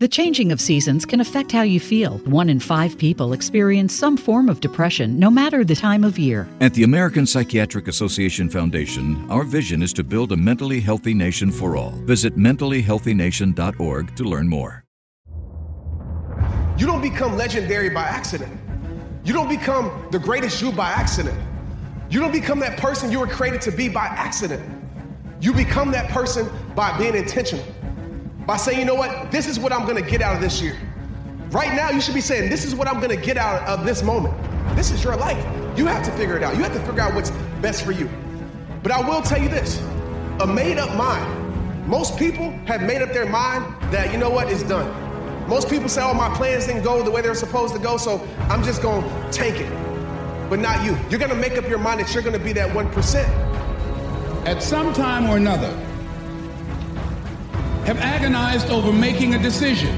The changing of seasons can affect how you feel. 1 in 5 people experience some form of depression, no matter the time of year. At the American Psychiatric Association Foundation, our vision is to build a mentally healthy nation for all. Visit mentallyhealthynation.org to learn more. You don't become legendary by accident. You don't become the greatest you by accident. You don't become that person you were created to be by accident. You become that person by being intentional. By saying, you know what, this is what I'm gonna get out of this year. Right now, you should be saying, this is what I'm gonna get out of this moment. This is your life. You have to figure it out. You have to figure out what's best for you. But I will tell you this, a made up mind. Most people have made up their mind that, you know what, it's done. Most people say, oh, my plans didn't go the way they're supposed to go, so I'm just gonna tank it. But not you. You're gonna make up your mind that you're gonna be that 1%. At some time or another, have agonized over making a decision.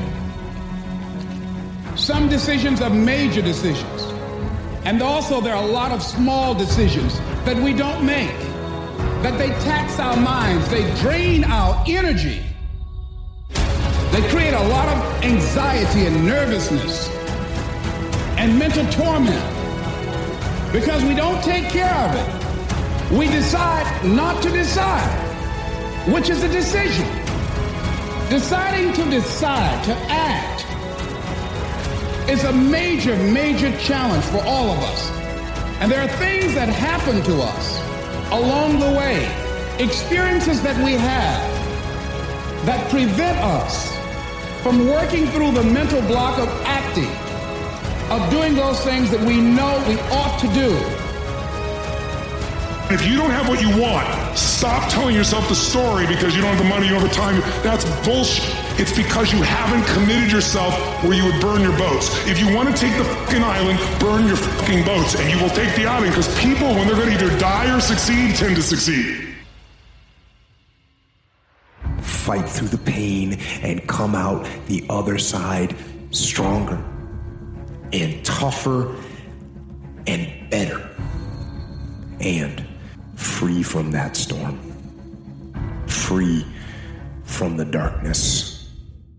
Some decisions are major decisions. And also there are a lot of small decisions that we don't make, that they tax our minds, they drain our energy. They create a lot of anxiety and nervousness and mental torment because we don't take care of it. We decide not to decide, which is a decision. Deciding to decide, to act, is a major, major challenge for all of us. And there are things that happen to us along the way, experiences that we have that prevent us from working through the mental block of acting, of doing those things that we know we ought to do. If you don't have what you want, stop telling yourself the story because you don't have the money, you don't have the time. That's bullshit. It's because you haven't committed yourself where you would burn your boats. If you want to take the fucking island, burn your fucking boats, and you will take the island because people, when they're going to either die or succeed, tend to succeed. Fight through the pain and come out the other side stronger and tougher and better and free from that storm, free from the darkness.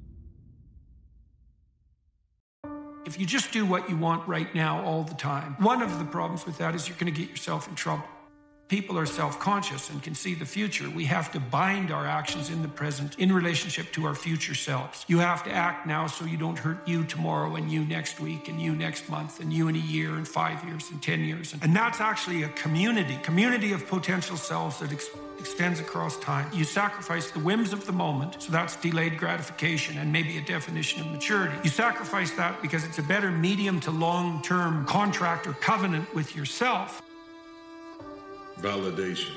If you just do what you want right now all the time, one of the problems with that is you're going to get yourself in trouble. People are self-conscious and can see the future. We have to bind our actions in the present in relationship to our future selves. You have to act now so you don't hurt you tomorrow and you next week and you next month and you in a year and 5 years and 10 years. And that's actually a community of potential selves that extends across time. You sacrifice the whims of the moment, so that's delayed gratification and maybe a definition of maturity. You sacrifice that because it's a better medium to long-term contract or covenant with yourself. Validation.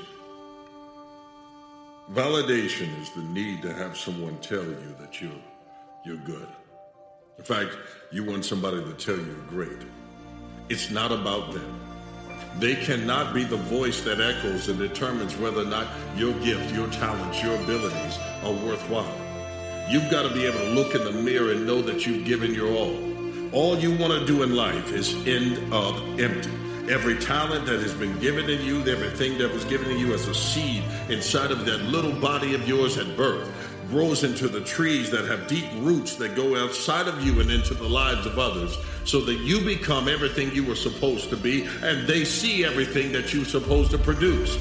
Validation is the need to have someone tell you that you're good. In fact, you want somebody to tell you you're great. It's not about them. They cannot be the voice that echoes and determines whether or not your gift, your talents, your abilities are worthwhile. You've got to be able to look in the mirror and know that you've given your all. All you want to do in life is end up empty. Every talent that has been given to you, everything that was given to you as a seed inside of that little body of yours at birth, grows into the trees that have deep roots that go outside of you and into the lives of others so that you become everything you were supposed to be and they see everything that you're supposed to produce.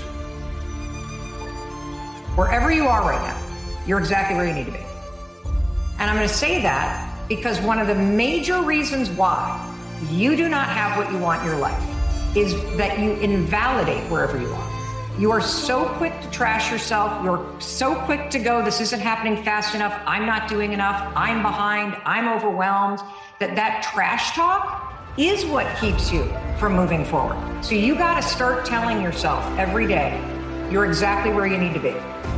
Wherever you are right now, you're exactly where you need to be. And I'm going to say that because one of the major reasons why you do not have what you want in your life is that you invalidate wherever you are. You are so quick to trash yourself. You're so quick to go, this isn't happening fast enough. I'm not doing enough. I'm behind. I'm overwhelmed. That trash talk is what keeps you from moving forward. So you got to start telling yourself every day, you're exactly where you need to be.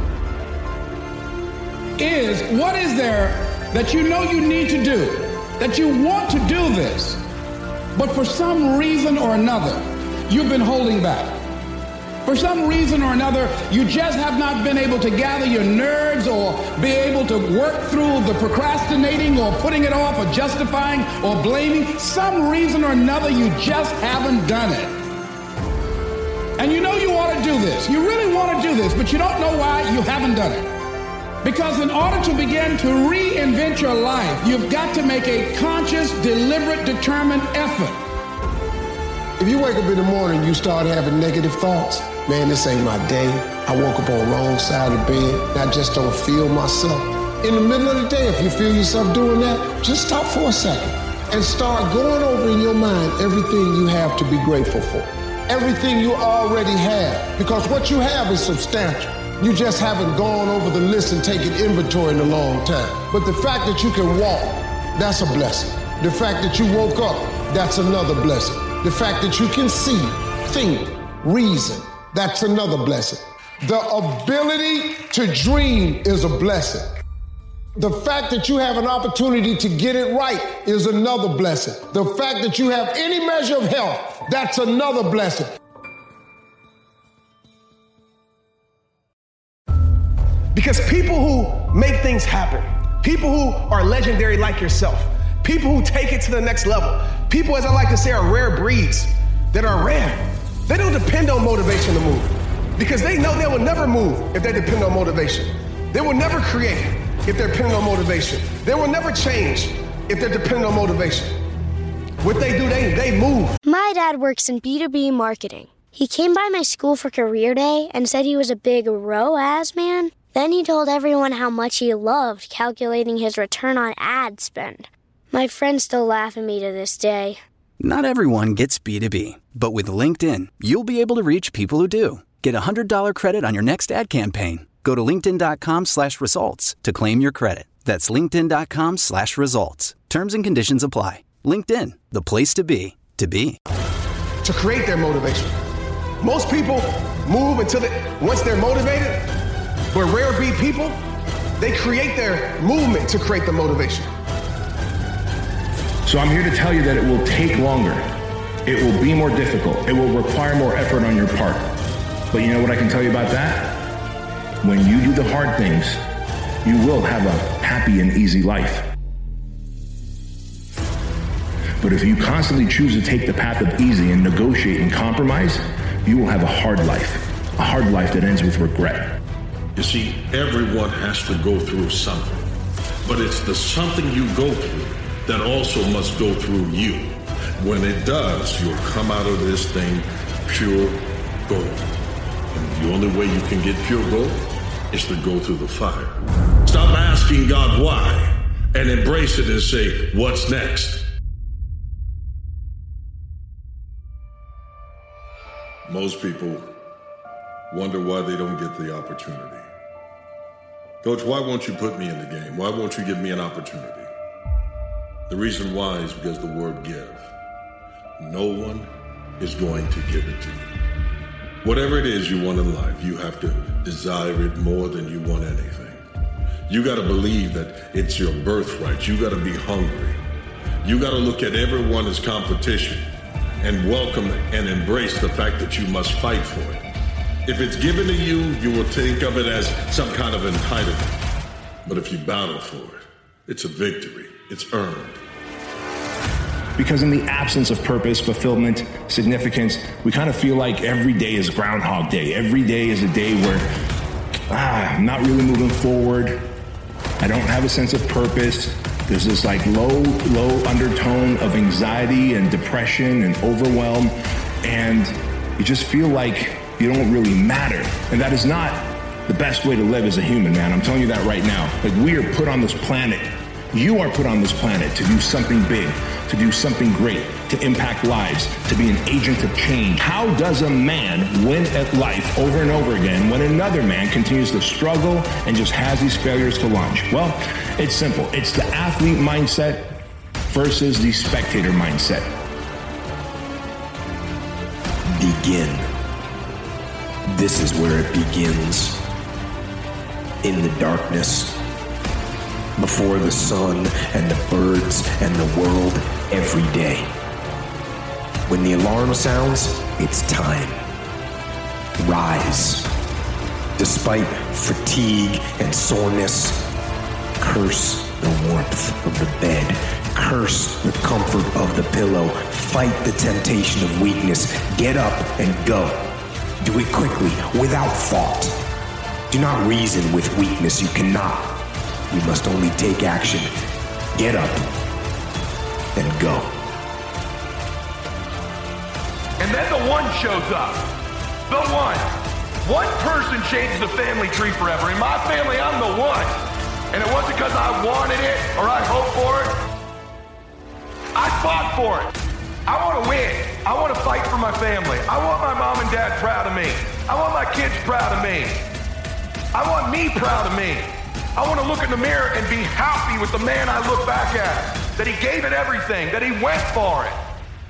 What is there that you know you need to do, that you want to do this, but for some reason or another, you've been holding back. For some reason or another, you just have not been able to gather your nerves or be able to work through the procrastinating or putting it off or justifying or blaming. Some reason or another, you just haven't done it. And you know you ought to do this. You really want to do this, but you don't know why you haven't done it. Because in order to begin to reinvent your life, you've got to make a conscious, deliberate, determined effort. If you wake up in the morning, you start having negative thoughts. Man, this ain't my day. I woke up on the wrong side of the bed. I just don't feel myself. In the middle of the day, if you feel yourself doing that, just stop for a second and start going over in your mind everything you have to be grateful for. Everything you already have. Because what you have is substantial. You just haven't gone over the list and taken inventory in a long time. But the fact that you can walk, that's a blessing. The fact that you woke up, that's another blessing. The fact that you can see, think, reason, that's another blessing. The ability to dream is a blessing. The fact that you have an opportunity to get it right is another blessing. The fact that you have any measure of health, that's another blessing. Because people who make things happen, people who are legendary like yourself, people who take it to the next level, people, as I like to say, are rare breeds that are rare. They don't depend on motivation to move because they know they will never move if they depend on motivation. They will never create if they're dependent on motivation. They will never change if they're dependent on motivation. What they do, they move. My dad works in B2B marketing. He came by my school for career day and said he was a big ROAS man. Then he told everyone how much he loved calculating his return on ad spend. My friends still laugh at me to this day. Not everyone gets B2B, but with LinkedIn, you'll be able to reach people who do. Get $100 credit on your next ad campaign. Go to linkedin.com/results to claim your credit. That's linkedin.com/results. Terms and conditions apply. LinkedIn, the place to be, to be. To create their motivation. Most people move once they're motivated, but rare breed people, they create their movement to create the motivation. So I'm here to tell you that it will take longer. It will be more difficult. It will require more effort on your part. But you know what I can tell you about that? When you do the hard things, you will have a happy and easy life. But if you constantly choose to take the path of easy and negotiate and compromise, you will have a hard life that ends with regret. You see, everyone has to go through something, but it's the something you go through that also must go through you. When it does, you'll come out of this thing pure gold. And the only way you can get pure gold is to go through the fire. Stop asking God why and embrace it and say, what's next? Most people wonder why they don't get the opportunity. Coach, why won't you put me in the game? Why won't you give me an opportunity? The reason why is because the word give. No one is going to give it to you. Whatever it is you want in life, you have to desire it more than you want anything. You got to believe that it's your birthright. You got to be hungry. You got to look at everyone as competition and welcome and embrace the fact that you must fight for it. If it's given to you, you will think of it as some kind of entitlement. But if you battle for it, it's a victory. It's earned. Because in the absence of purpose, fulfillment, significance, we kind of feel like every day is Groundhog Day. Every day is a day where I'm not really moving forward. I don't have a sense of purpose. There's this like low undertone of anxiety and depression and overwhelm. And you just feel like you don't really matter. And that is not the best way to live as a human, man. I'm telling you that right now. Like, we are put on this planet. You are put on this planet to do something big, to do something great, to impact lives, to be an agent of change. How does a man win at life over and over again when another man continues to struggle and just has these failures to lunge? Well, it's simple. It's the athlete mindset versus the spectator mindset. Begin. This is where it begins. In the darkness. Before the sun and the birds and the world every day. When the alarm sounds, it's time. Rise. Despite fatigue and soreness, curse the warmth of the bed. Curse the comfort of the pillow. Fight the temptation of weakness. Get up and go. Do it quickly, without thought. Do not reason with weakness. You cannot. You must only take action. Get up and go. And then the one shows up. The one. One person changes the family tree forever. In my family, I'm the one. And it wasn't because I wanted it or I hoped for it. I fought for it. I want to win. I want to fight for my family. I want my mom and dad proud of me. I want my kids proud of me. I want me proud of me. I want to look in the mirror and be happy with the man I look back at. That he gave it everything. That he went for it.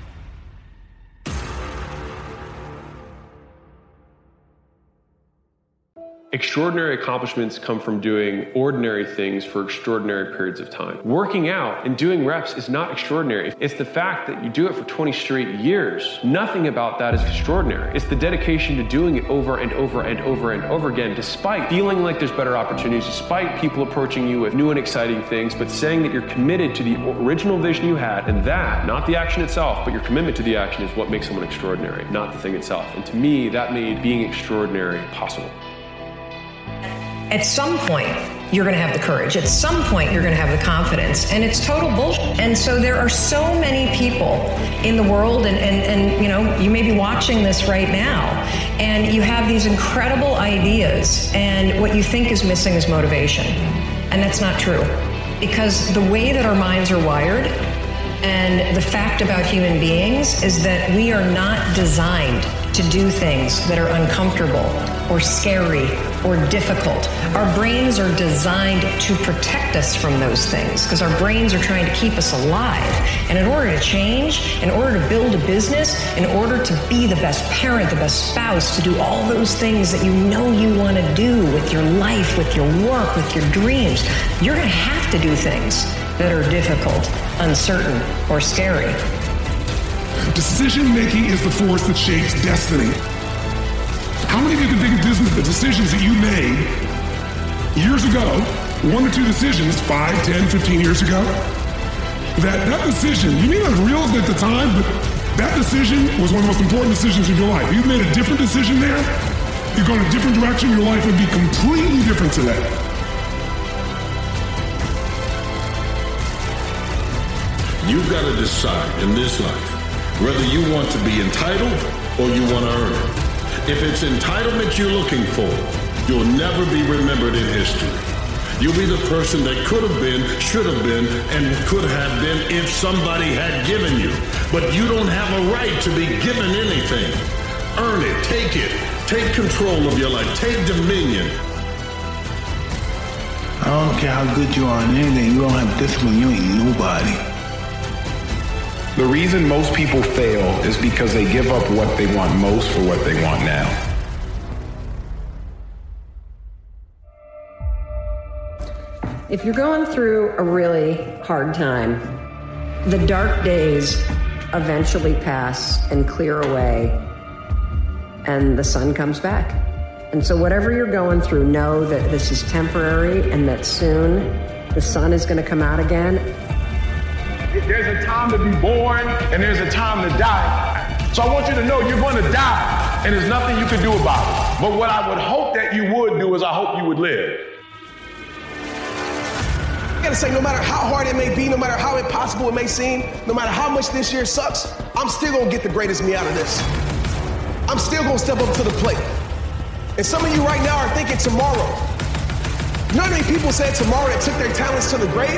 Extraordinary accomplishments come from doing ordinary things for extraordinary periods of time. Working out and doing reps is not extraordinary. It's the fact that you do it for 20 straight years. Nothing about that is extraordinary. It's the dedication to doing it over and over and over and over again, despite feeling like there's better opportunities, despite people approaching you with new and exciting things, but saying that you're committed to the original vision you had, and that, not the action itself, but your commitment to the action is what makes someone extraordinary, not the thing itself. And to me, that made being extraordinary possible. At some point, you're going to have the courage. At some point, you're going to have the confidence. And it's total bullshit. And so there are so many people in the world, and you know, you may be watching this right now, and you have these incredible ideas, and what you think is missing is motivation. And that's not true. Because the way that our minds are wired, and the fact about human beings, is that we are not designed to do things that are uncomfortable or scary or difficult. Our brains are designed to protect us from those things because our brains are trying to keep us alive. And in order to change, in order to build a business, in order to be the best parent, the best spouse, to do all those things that you know you want to do with your life, with your work, with your dreams, you're going to have to do things that are difficult, uncertain, or scary. Decision-making is the force that shapes destiny. How many of you can think of the decisions that you made years ago, 1 or 2 decisions, 5, 10, 15 years ago? That decision, you may not have realized it at the time, but that decision was one of the most important decisions of your life. You've made a different decision there, you've gone a different direction, your life would be completely different today. You've got to decide in this life whether you want to be entitled or you want to earn it. If it's entitlement you're looking for, you'll never be remembered in history. You'll be the person that could have been, should have been, and could have been if somebody had given you. But you don't have a right to be given anything. Earn it, take it, take control of your life, take dominion. I don't care how good you are in anything, you don't have discipline, you ain't nobody. The reason most people fail is because they give up what they want most for what they want now. If you're going through a really hard time, the dark days eventually pass and clear away, and the sun comes back. And so whatever you're going through, know that this is temporary and that soon the sun is going to come out again. There's a time to be born and there's a time to die. So I want you to know you're going to die and there's nothing you can do about it. But what I would hope that you would do is I hope you would live. I gotta say, no matter how hard it may be, no matter how impossible it may seem, no matter how much this year sucks, I'm still gonna get the greatest me out of this. I'm still gonna step up to the plate. And some of you right now are thinking tomorrow. You know how many people said tomorrow that took their talents to the grave?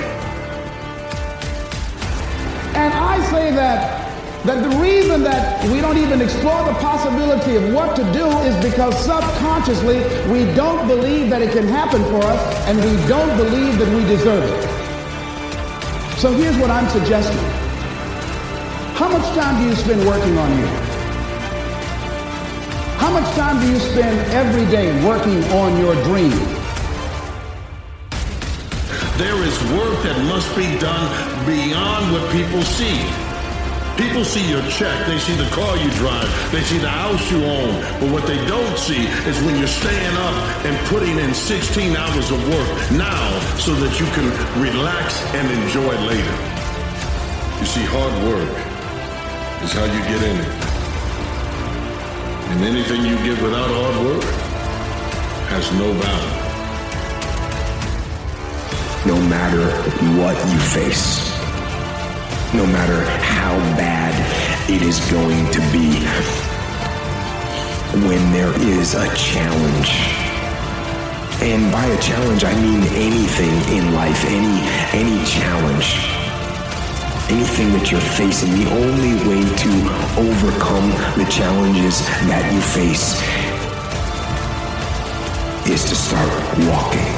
And I say that the reason that we don't even explore the possibility of what to do is because subconsciously we don't believe that it can happen for us and we don't believe that we deserve it. So here's what I'm suggesting. How much time do you spend working on you? How much time do you spend every day working on your dream? There is work that must be done beyond what people see. People see your check, they see the car you drive, they see the house you own, but what they don't see is when you're staying up and putting in 16 hours of work now so that you can relax and enjoy later. You see, hard work is how you get anything. And anything you get without hard work has no value. No matter what you face, no matter how bad it is going to be, when there is a challenge, and by a challenge I mean anything in life, any challenge, anything that you're facing, the only way to overcome the challenges that you face is to start walking.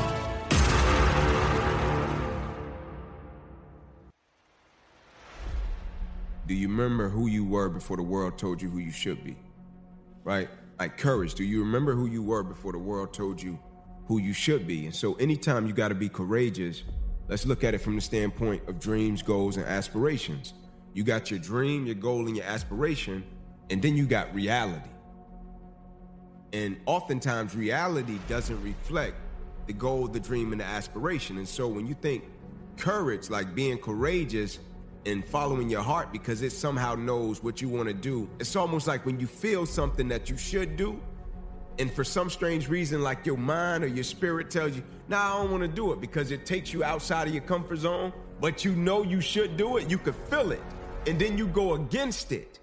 Do you remember who you were before the world told you who you should be? Right? Like courage. Do you remember who you were before the world told you who you should be? And so anytime you got to be courageous, let's look at it from the standpoint of dreams, goals, and aspirations. You got your dream, your goal, and your aspiration, and then you got reality. And oftentimes reality doesn't reflect the goal, the dream, and the aspiration. And so when you think courage, like being courageous and following your heart because it somehow knows what you want to do, it's almost like when you feel something that you should do, and for some strange reason, like your mind or your spirit tells you, nah, I don't want to do it because it takes you outside of your comfort zone, but you know you should do it, you could feel it, and then you go against it.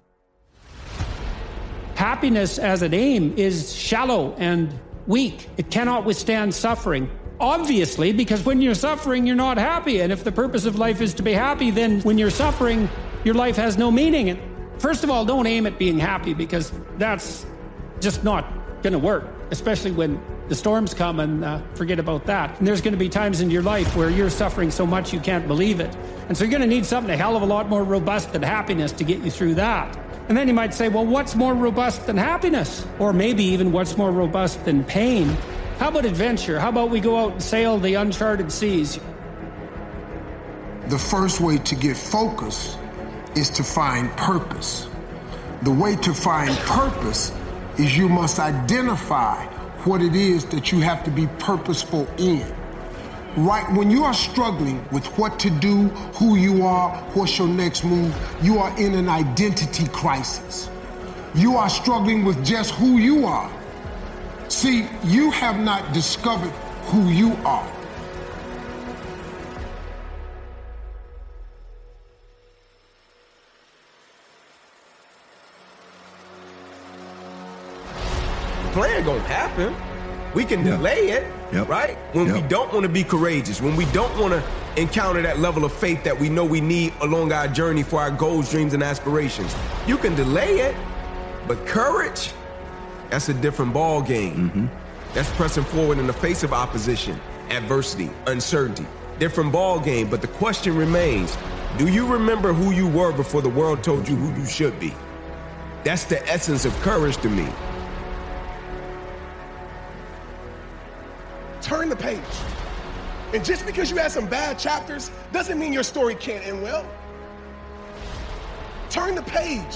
Happiness as an aim is shallow and weak. It cannot withstand suffering. Obviously, because when you're suffering, you're not happy. And if the purpose of life is to be happy, then when you're suffering, your life has no meaning. And first of all, don't aim at being happy because that's just not going to work, especially when the storms come and forget about that. And there's going to be times in your life where you're suffering so much you can't believe it. And so you're going to need something a hell of a lot more robust than happiness to get you through that. And then you might say, well, what's more robust than happiness? Or maybe even what's more robust than pain? How about adventure? How about we go out and sail the uncharted seas? The first way to get focus is to find purpose. The way to find purpose is you must identify what it is that you have to be purposeful in. Right when you are struggling with what to do, who you are, what's your next move, you are in an identity crisis. You are struggling with just who you are. See, you have not discovered who you are. The plan gonna happen. We can delay it, right? When we don't want to be courageous, when we don't want to encounter that level of faith that we know we need along our journey for our goals, dreams, and aspirations. You can delay it, but courage, that's a different ball game. That's pressing forward in the face of opposition, adversity, uncertainty. Different ball game, but the question remains, do you remember who you were before the world told you who you should be? That's the essence of courage to me. Turn the page. And just because you had some bad chapters doesn't mean your story can't end well. Turn the page.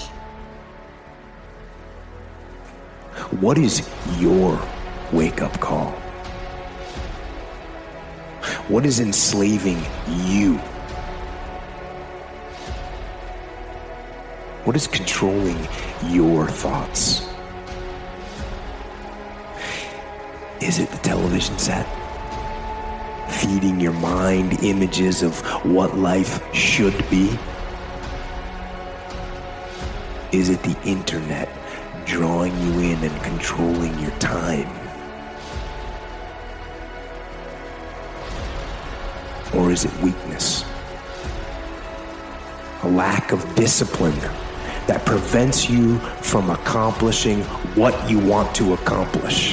What is your wake-up call? What is enslaving you? What is controlling your thoughts? Is it the television set? Feeding your mind images of what life should be? Is it the internet drawing you in and controlling your time? Or is it weakness? A lack of discipline that prevents you from accomplishing what you want to accomplish?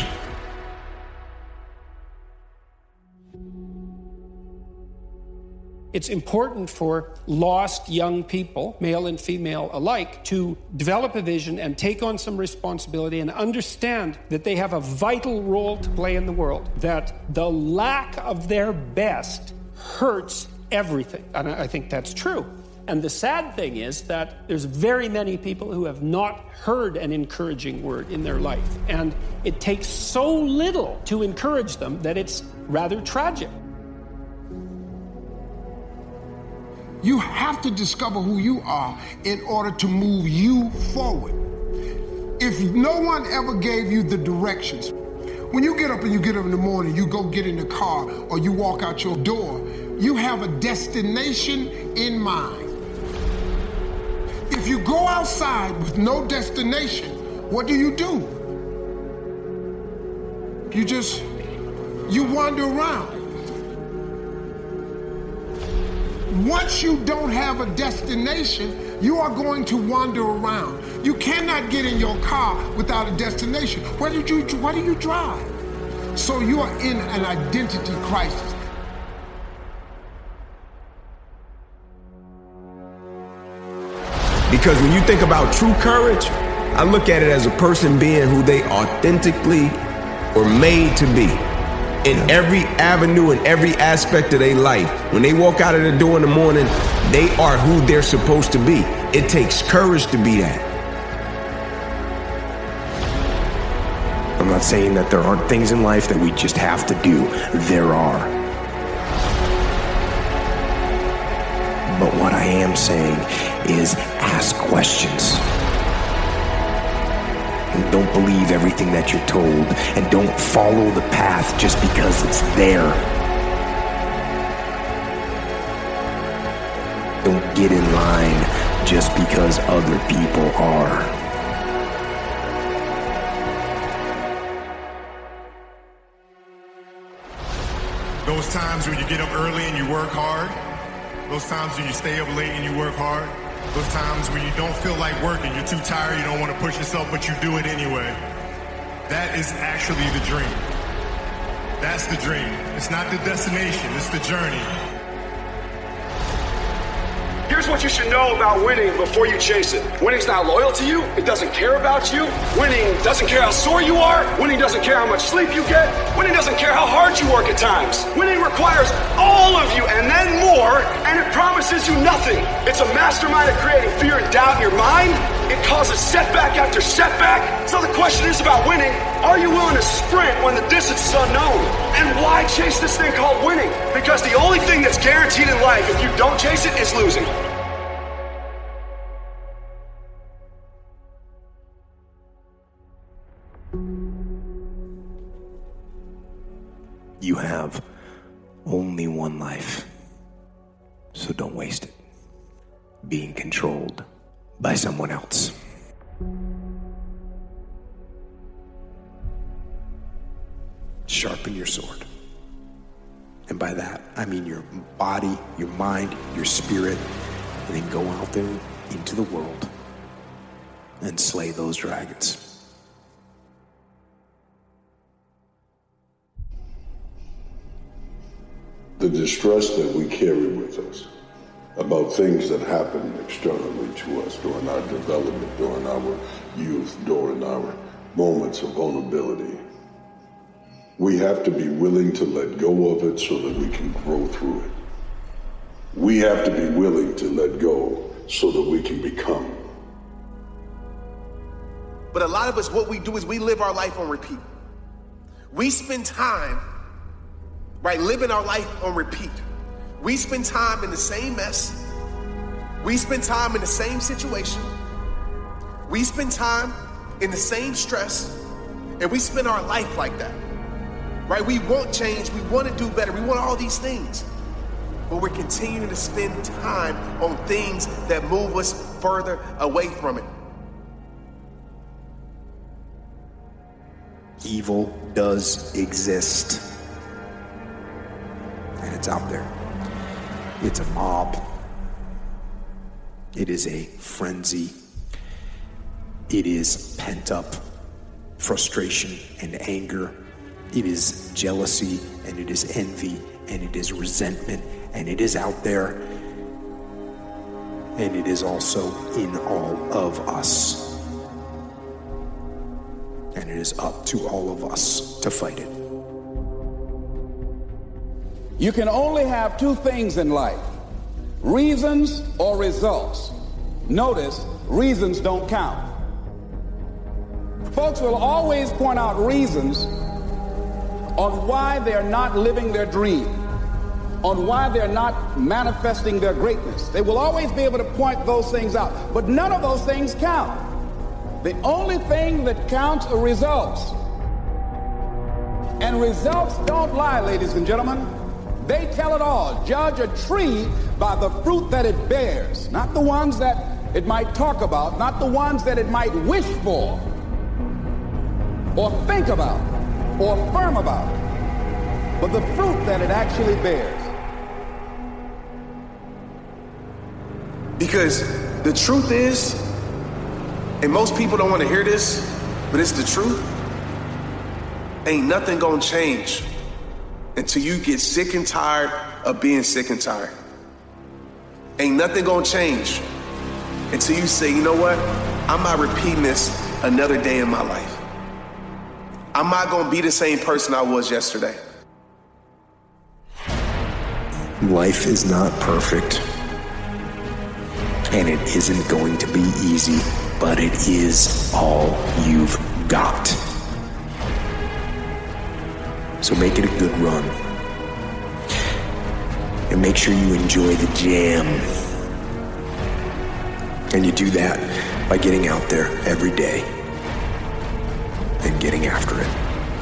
It's important for lost young people, male and female alike, to develop a vision and take on some responsibility and understand that they have a vital role to play in the world, that the lack of their best hurts everything. And I think that's true. And the sad thing is that there's very many people who have not heard an encouraging word in their life. And it takes so little to encourage them that it's rather tragic. You have to discover who you are in order to move you forward. If no one ever gave you the directions, When you get up in the morning, you go get in the car or you walk out your door, you have a destination in mind. If you go outside with no destination, what do? You wander around. Once you don't have a destination, you are going to wander around. You cannot get in your car without a destination. Where do you drive? So you are in an identity crisis. Because when you think about true courage, I look at it as a person being who they authentically were made to be. In every avenue, in every aspect of their life. When they walk out of the door in the morning, they are who they're supposed to be. It takes courage to be that. I'm not saying that there aren't things in life that we just have to do. There are. But what I am saying is ask questions. And don't believe everything that you're told, and don't follow the path just because it's there. Don't get in line just because other people are. Those times when you get up early and you work hard, those times when you stay up late and you work hard, those times when you don't feel like working, you're too tired, you don't want to push yourself, but you do it anyway. That is actually the dream. That's the dream. It's not the destination, it's the journey. Here's what you should know about winning before you chase it. Winning's not loyal to you. It doesn't care about you. Winning doesn't care how sore you are. Winning doesn't care how much sleep you get. Winning doesn't care how hard you work at times. Winning requires all of you and then more, and it promises you nothing. It's a mastermind at creating fear and doubt in your mind. It causes setback after setback. So the question is about winning. Are you willing to sprint when the distance is unknown? And why chase this thing called winning? Because the only thing that's guaranteed in life, if you don't chase it, is losing. You have only one life, so don't waste it being controlled by someone else. Sharpen your sword. And by that, I mean your body, your mind, your spirit, and then go out there into the world and slay those dragons. The distress that we carry with us about things that happen externally to us during our development, during our youth, during our moments of vulnerability. We have to be willing to let go of it so that we can grow through it. We have to be willing to let go so that we can become. But a lot of us, what we do is we live our life on repeat. We spend time, right, living our life on repeat. We spend time in the same mess. We spend time in the same situation. We spend time in the same stress. And we spend our life like that, right? We want change. We want to do better. We want all these things. But we're continuing to spend time on things that move us further away from it. Evil does exist. And it's out there. It's a mob. It is a frenzy. It is pent-up frustration and anger. It is jealousy, and it is envy, and it is resentment, and it is out there. And it is also in all of us. And it is up to all of us to fight it. You can only have two things in life, reasons or results. Notice, reasons don't count. Folks will always point out reasons on why they're not living their dream, on why they're not manifesting their greatness. They will always be able to point those things out, but none of those things count. The only thing that counts are results. And results don't lie, ladies and gentlemen. They tell it all. Judge a tree by the fruit that it bears, not the ones that it might talk about, not the ones that it might wish for, or think about, or affirm about, but the fruit that it actually bears. Because the truth is, and most people don't want to hear this, but it's the truth, ain't nothing gonna change until you get sick and tired of being sick and tired. Ain't nothing gonna change until you say, you know what? I'm not repeating this another day in my life. I'm not gonna be the same person I was yesterday. Life is not perfect, and it isn't going to be easy, but it is all you've got. So make it a good run. And make sure you enjoy the jam. And you do that by getting out there every day and getting after it.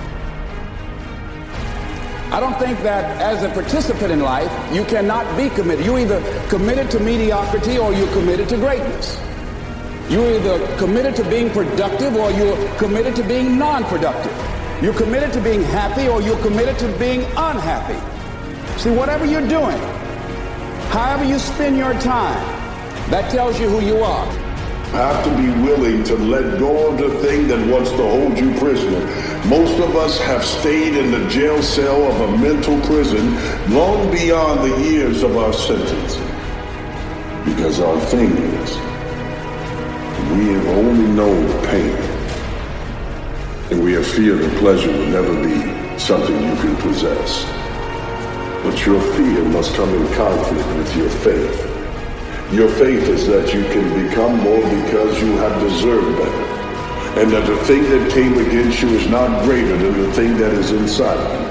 I don't think that as a participant in life, you cannot be committed. You're either committed to mediocrity or you're committed to greatness. You're either committed to being productive or you're committed to being non-productive. You're committed to being happy or you're committed to being unhappy. See, whatever you're doing, however you spend your time, that tells you who you are. Have to be willing to let go of the thing that wants to hold you prisoner. Most of us have stayed in the jail cell of a mental prison long beyond the years of our sentence. Because our thing is, we have only known pain. And we have feared that pleasure will never be something you can possess. But your fear must come in conflict with your faith. Your faith is that you can become more because you have deserved better. And that the thing that came against you is not greater than the thing that is inside you.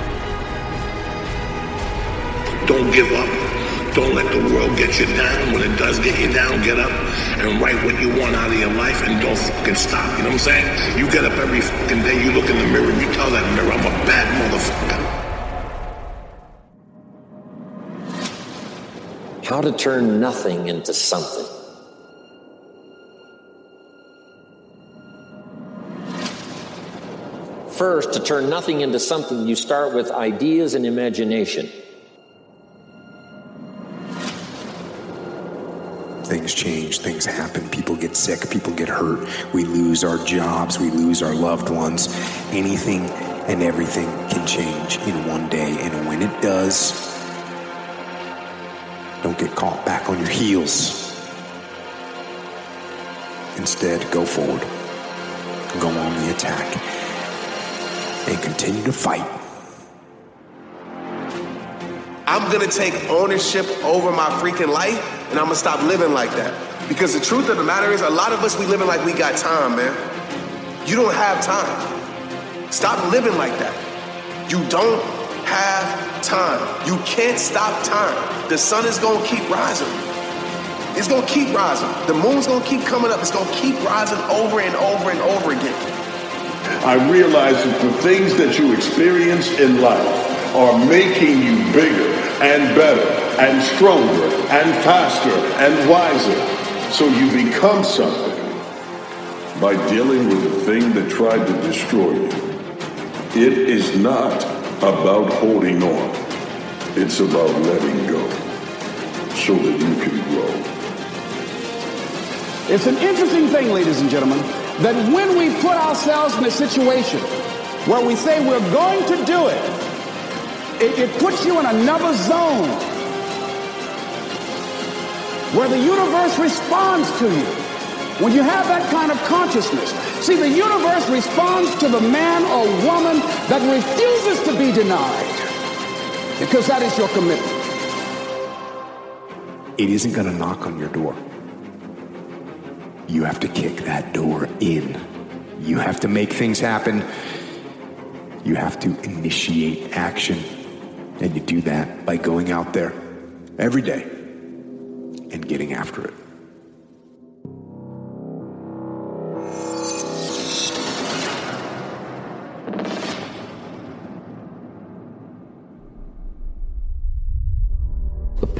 Don't give up. Don't let the world get you down. When it does get you down, get up and write what you want out of your life and don't fucking stop. You know what I'm saying? You get up every fucking day, you look in the mirror and you tell that mirror, I'm a bad motherfucker. How to turn nothing into something. First, to turn nothing into something, you start with ideas and imagination. Things change, things happen, people get sick, people get hurt, we lose our jobs, we lose our loved ones. Anything and everything can change in one day, and when it does, don't get caught back on your heels. Instead, go forward, go on the attack, and continue to fight. I'm gonna take ownership over my freaking life, and I'm gonna stop living like that. Because the truth of the matter is, a lot of us, we living like we got time, man. You don't have time. Stop living like that. You don't have time. You can't stop time. The sun is gonna keep rising. It's gonna keep rising. The moon's gonna keep coming up. It's gonna keep rising over and over and over again. I realize that the things that you experience in life are making you bigger and better and stronger and faster and wiser. So you become something by dealing with the thing that tried to destroy you. It is not about holding on. It's about letting go so that you can grow. It's an interesting thing, ladies and gentlemen, that when we put ourselves in a situation where we say we're going to do it, it puts you in another zone where the universe responds to you. When you have that kind of consciousness, see, the universe responds to the man or woman that refuses to be denied, because that is your commitment. It isn't going to knock on your door. You have to kick that door in. You have to make things happen. You have to initiate action. And you do that by going out there every day and getting after it.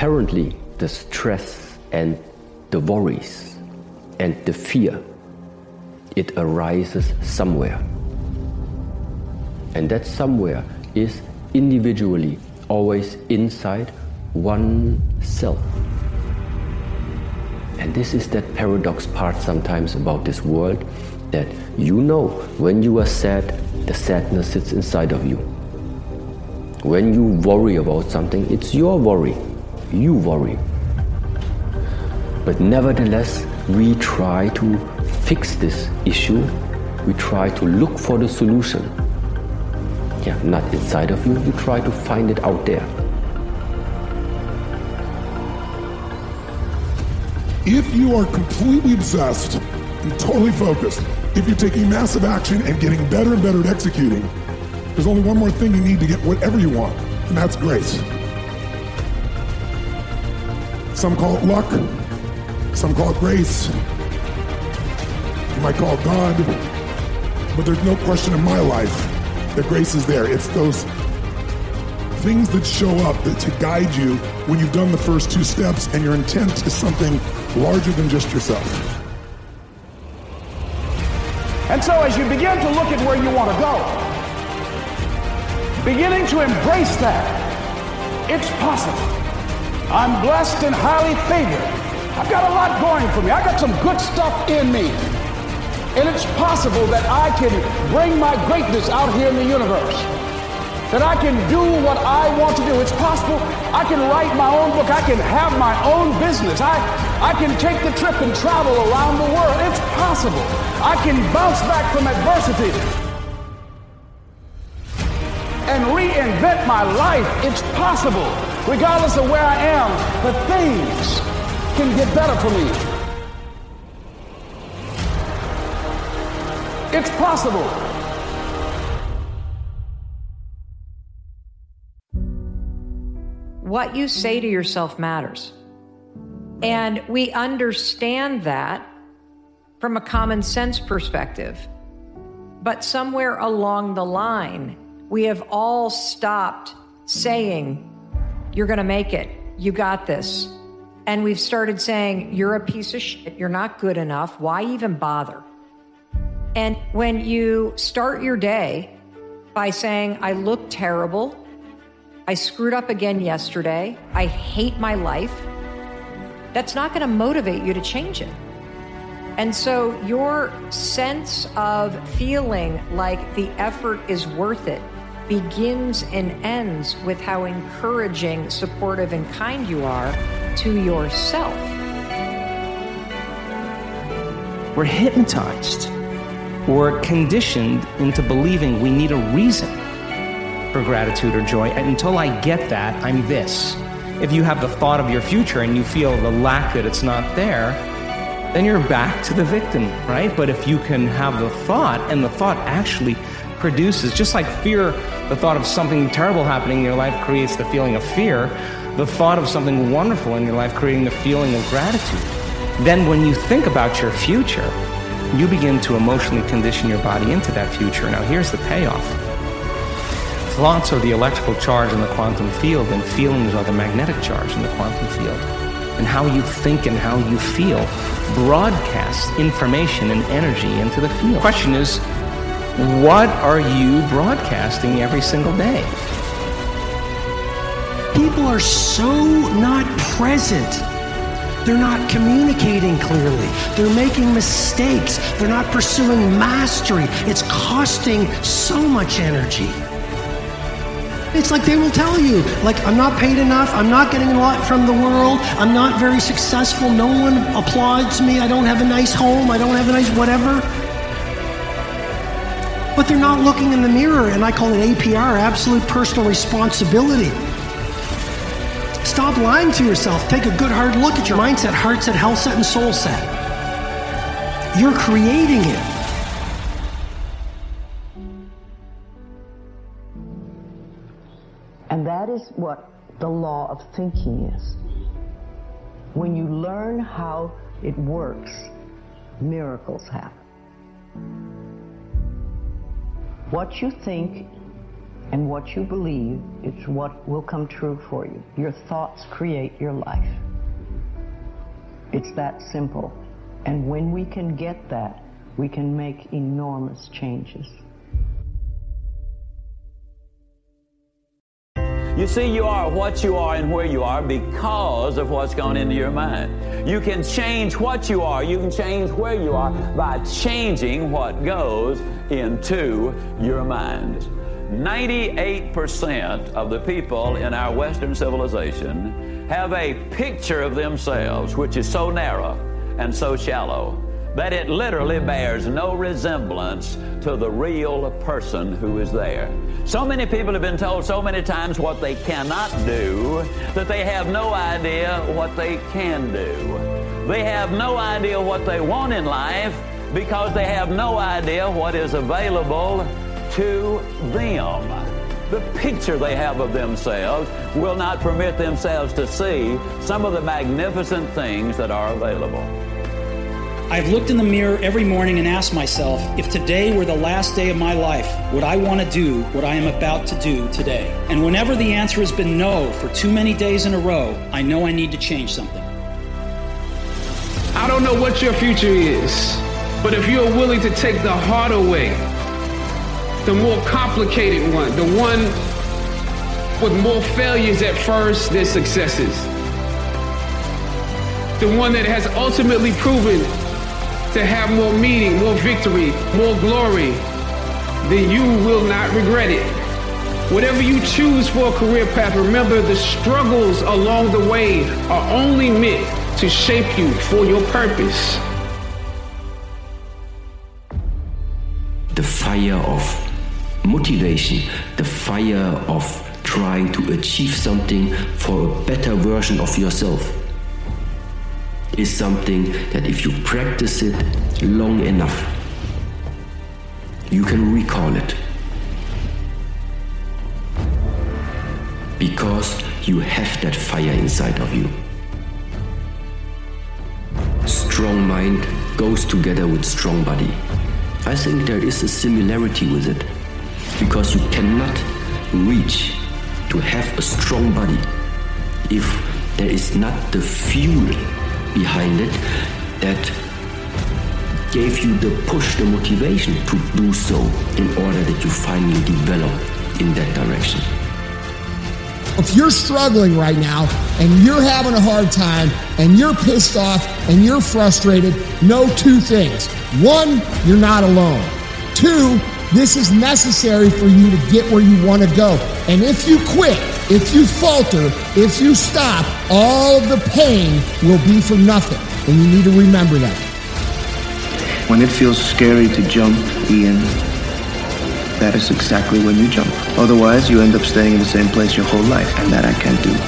inherently the stress and the worries and the fear, it arises somewhere. And that somewhere is individually always inside oneself. And this is that paradox part sometimes about this world, that you know when you are sad, the sadness sits inside of you. When you worry about something, it's your worry. You worry. But nevertheless, we try to fix this issue. We try to look for the solution. Yeah, not inside of you. You try to find it out there. If you are completely obsessed and totally focused, if you're taking massive action and getting better and better at executing, there's only one more thing you need to get whatever you want, and that's grace. Some call it luck, some call it grace, you might call it God, but there's no question in my life that grace is there. It's those things that show up to guide you when you've done the first two steps and your intent is something larger than just yourself. And so as you begin to look at where you want to go, beginning to embrace that, it's possible. I'm blessed and highly favored. I've got a lot going for me. I got some good stuff in me. And it's possible that I can bring my greatness out here in the universe. That I can do what I want to do. It's possible I can write my own book. I can have my own business. I can take the trip and travel around the world. It's possible. I can bounce back from adversity and reinvent my life. It's possible. Regardless of where I am, the things can get better for me. It's possible. What you say to yourself matters. And we understand that from a common sense perspective. But somewhere along the line, we have all stopped saying, you're going to make it. You got this. And we've started saying, you're a piece of shit. You're not good enough. Why even bother? And when you start your day by saying, I look terrible, I screwed up again yesterday, I hate my life, that's not going to motivate you to change it. And so your sense of feeling like the effort is worth it begins and ends with how encouraging, supportive, and kind you are to yourself. We're hypnotized or conditioned into believing we need a reason for gratitude or joy. And until I get that, I'm this. If you have the thought of your future and you feel the lack that it's not there, then you're back to the victim, right? But if you can have the thought, and the thought actually produces, just like fear, the thought of something terrible happening in your life creates the feeling of fear, the thought of something wonderful in your life creating the feeling of gratitude. Then when you think about your future, you begin to emotionally condition your body into that future. Now here's the payoff. Thoughts are the electrical charge in the quantum field, and feelings are the magnetic charge in the quantum field. And how you think and how you feel broadcasts information and energy into the field. The question is, what are you broadcasting every single day? People are so not present. They're not communicating clearly. They're making mistakes. They're not pursuing mastery. It's costing so much energy. It's like they will tell you, like, I'm not paid enough, I'm not getting a lot from the world, I'm not very successful, no one applauds me, I don't have a nice home, I don't have a nice whatever. But they're not looking in the mirror, and I call it APR, absolute personal responsibility. Stop lying to yourself. Take a good hard look at your mindset, heart set, health set, and soul set. You're creating it. And that is what the law of thinking is. When you learn how it works, miracles happen. What you think And what you believe is what will come true for you. Your thoughts create your life. It's that simple. And when we can get that, we can make enormous changes. You see, you are what you are and where you are because of what's gone into your mind. You can change what you are, you can change where you are by changing what goes into your mind. 98% of the people in our Western civilization have a picture of themselves which is so narrow and so shallow that it literally bears no resemblance to the real person who is there. So many people have been told so many times what they cannot do that they have no idea what they can do. They have no idea what they want in life because they have no idea what is available to them. The picture they have of themselves will not permit themselves to see some of the magnificent things that are available. I've looked in the mirror every morning and asked myself, if today were the last day of my life, would I want to do what I am about to do today? And whenever the answer has been no for too many days in a row, I know I need to change something. I don't know what your future is, but if you're willing to take the harder way, the more complicated one, the one with more failures at first than successes, the one that has ultimately proven to have more meaning, more victory, more glory, then you will not regret it. Whatever you choose for a career path, remember the struggles along the way are only meant to shape you for your purpose. The fire of motivation, the fire of trying to achieve something for a better version of yourself is something that if you practice it long enough, you can recall it. Because you have that fire inside of you. Strong mind goes together with strong body. I think there is a similarity with it. Because you cannot reach to have a strong body if there is not the fuel behind it that gave you the push, the motivation to do so in order that you finally develop in that direction. If you're struggling right now and you're having a hard time and you're pissed off and you're frustrated, know two things. One, you're not alone. Two, this is necessary for you to get where you want to go. And if you quit, if you falter, if you stop, all of the pain will be for nothing. And you need to remember that. When it feels scary to jump, Ian, that is exactly when you jump. Otherwise, you end up staying in the same place your whole life, and that I can't do.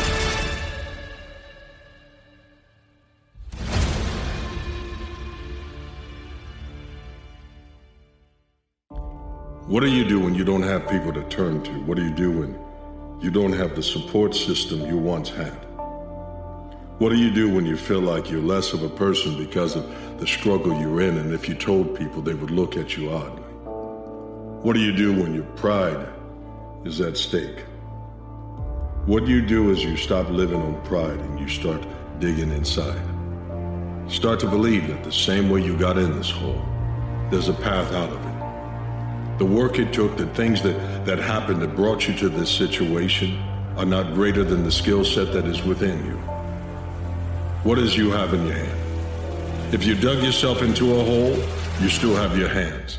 What do you do when you don't have people to turn to? What do you do when you don't have the support system you once had? What do you do when you feel like you're less of a person because of the struggle you're in, and if you told people, they would look at you oddly? What do you do when your pride is at stake? What you do is you stop living on pride and you start digging inside. Start to believe that the same way you got in this hole, there's a path out of it. The work it took, the things that happened that brought you to this situation are not greater than the skill set that is within you. What does you have in your hand? If you dug yourself into a hole, you still have your hands.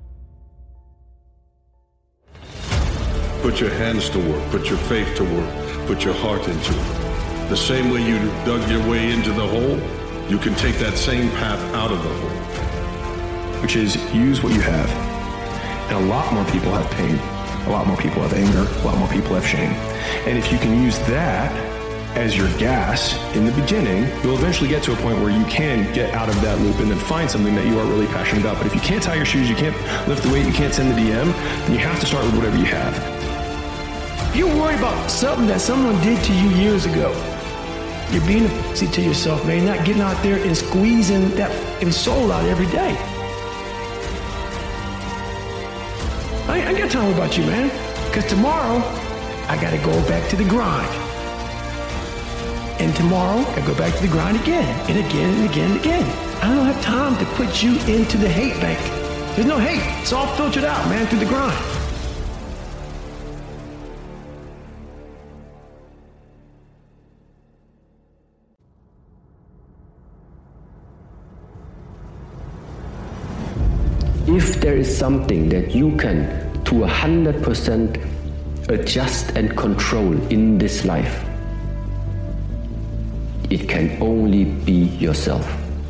Put your hands to work, put your faith to work, put your heart into it. The same way you dug your way into the hole, you can take that same path out of the hole. Which is use what you have. And a lot more people have pain. A lot more people have anger. A lot more people have shame. And if you can use that as your gas in the beginning, you'll eventually get to a point where you can get out of that loop and then find something that you are really passionate about. But if you can't tie your shoes, you can't lift the weight, you can't send the DM, then you have to start with whatever you have. You worry about something that someone did to you years ago. You're being a pussy to yourself, man. You're not getting out there and squeezing that fucking soul out every day. I ain't got time about you, man. Because tomorrow, I got to go back to the grind. And tomorrow, I go back to the grind again, and again, and again, and again. I don't have time to put you into the hate bank. There's no hate. It's all filtered out, man, through the grind. If there is something that you can, to 100% adjust and control in this life, it can only be yourself.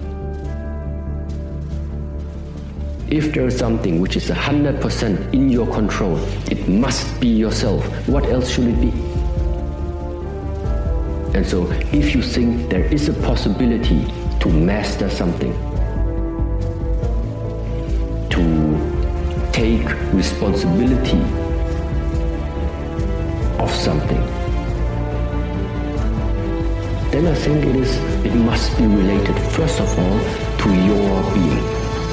If there is something which is 100% in your control, it must be yourself. What else should it be? And so, if you think there is a possibility to master something, to take responsibility of something, then I think it must be related, first of all, to your being.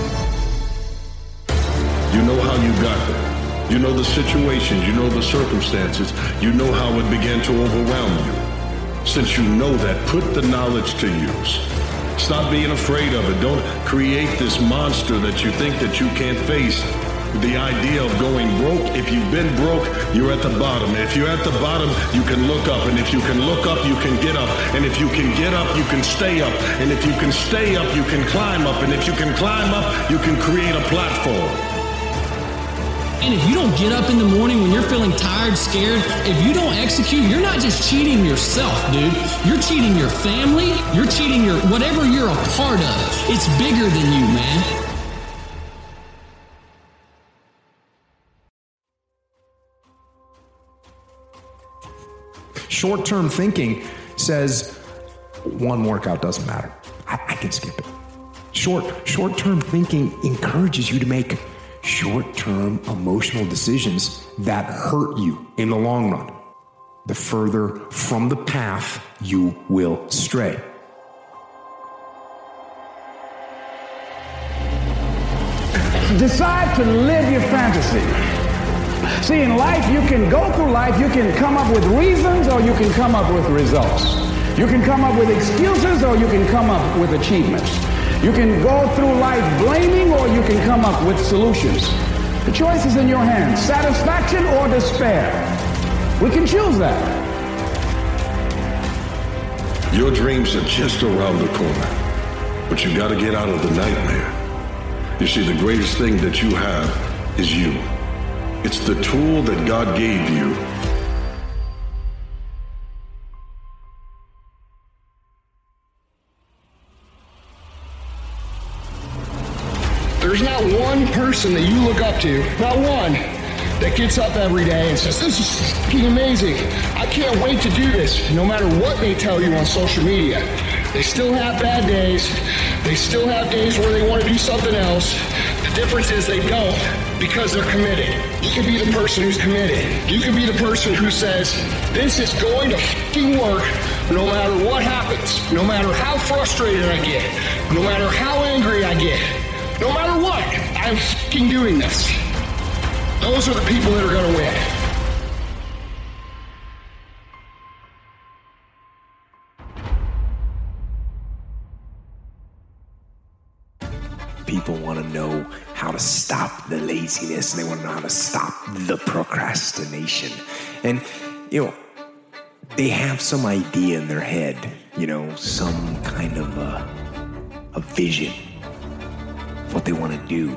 You know how you got there. You know the situations, you know the circumstances, you know how it began to overwhelm you. Since you know that, put the knowledge to use. Stop being afraid of it. Don't create this monster that you think that you can't face. The idea of going broke, if you've been broke, you're at the bottom. If you're at the bottom, you can look up. And if you can look up, you can get up. And if you can get up, you can stay up. And if you can stay up, you can climb up. And if you can climb up, you can create a platform. And if you don't get up in the morning when you're feeling tired, scared, if you don't execute, you're not just cheating yourself, dude. You're cheating your family. You're cheating your whatever you're a part of. It's bigger than you, man. Short-term thinking says one workout doesn't matter. I can skip it. Short-term thinking encourages you to make short-term emotional decisions that hurt you in the long run. The further from the path you will stray. Decide to live your fantasy. See, in life, you can go through life, you can come up with reasons or you can come up with results. You can come up with excuses or you can come up with achievements. You can go through life blaming or you can come up with solutions. The choice is in your hands, satisfaction or despair. We can choose that. Your dreams are just around the corner, but you got to get out of the nightmare. You see, the greatest thing that you have is you. It's the tool that God gave you. There's not one person that you look up to, not one, that gets up every day and says, this is fucking amazing. I can't wait to do this. No matter what they tell you on social media, they still have bad days. They still have days where they want to do something else. The difference is they don't, because they're committed. You can be the person who's committed. You can be the person who says, this is going to fucking work no matter what happens, no matter how frustrated I get, no matter how angry I get. No matter what, I'm fucking doing this. Those are the people that are going to win. People want to know how to stop the laziness, and they want to know how to stop the procrastination. And, they have some idea in their head, some kind of a vision. What they want to do,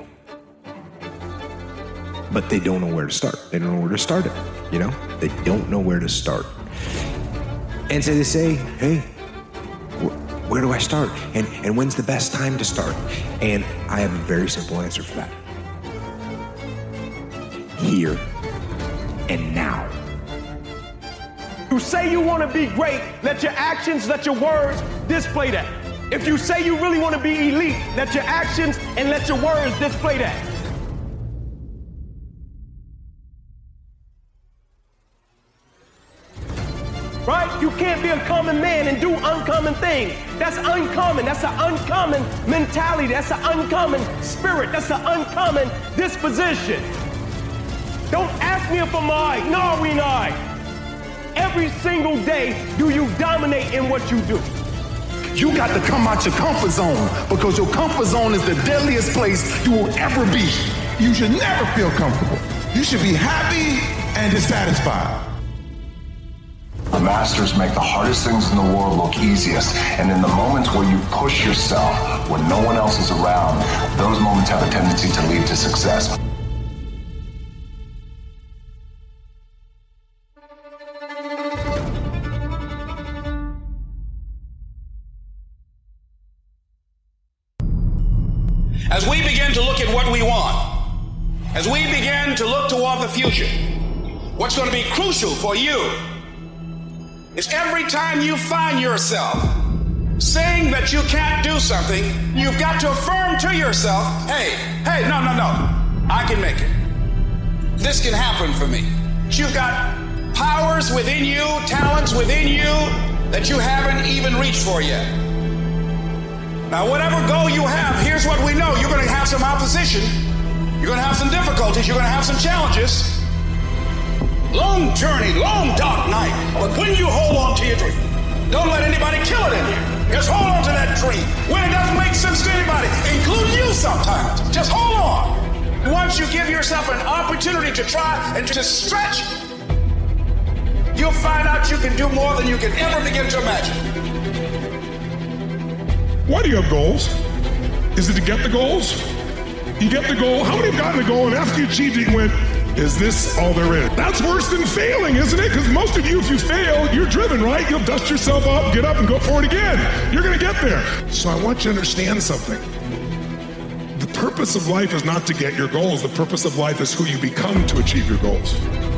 but they don't know where to start. They don't know where to start it. They don't know where to start. And so they say, hey, where do I start? And when's the best time to start? And I have a very simple answer for that. Here and now. You say you want to be great, let your actions, let your words display that. If you say you really want to be elite, let your actions and let your words display that. Right? You can't be a common man and do uncommon things. That's uncommon. That's an uncommon mentality. That's an uncommon spirit. That's an uncommon disposition. Don't ask me if I'm I. No, we not. Every single day, do you dominate in what you do? You got to come out your comfort zone, because your comfort zone is the deadliest place you will ever be. You should never feel comfortable. You should be happy and dissatisfied. The masters make the hardest things in the world look easiest, and in the moments where you push yourself, when no one else is around, those moments have a tendency to lead to success. As we begin to look at what we want, as we begin to look toward the future, what's going to be crucial for you is every time you find yourself saying that you can't do something, you've got to affirm to yourself, hey, no, I can make it. This can happen for me. You've got powers within you, talents within you that you haven't even reached for yet. Now, whatever goal you have, here's what we know. You're going to have some opposition. You're going to have some difficulties. You're going to have some challenges. Long journey, long dark night. But when you hold on to your dream, don't let anybody kill it in you. Just hold on to that dream. When it doesn't make sense to anybody, including you sometimes, just hold on. Once you give yourself an opportunity to try and to stretch, you'll find out you can do more than you can ever begin to imagine. Why do you have goals? Is it to get the goals? You get the goal. How many have gotten the goal and after you achieved it, you went, is this all there is? That's worse than failing, isn't it? Because most of you, if you fail, you're driven, right? You'll dust yourself up, get up, and go for it again. You're going to get there. So I want you to understand something. The purpose of life is not to get your goals. The purpose of life is who you become to achieve your goals.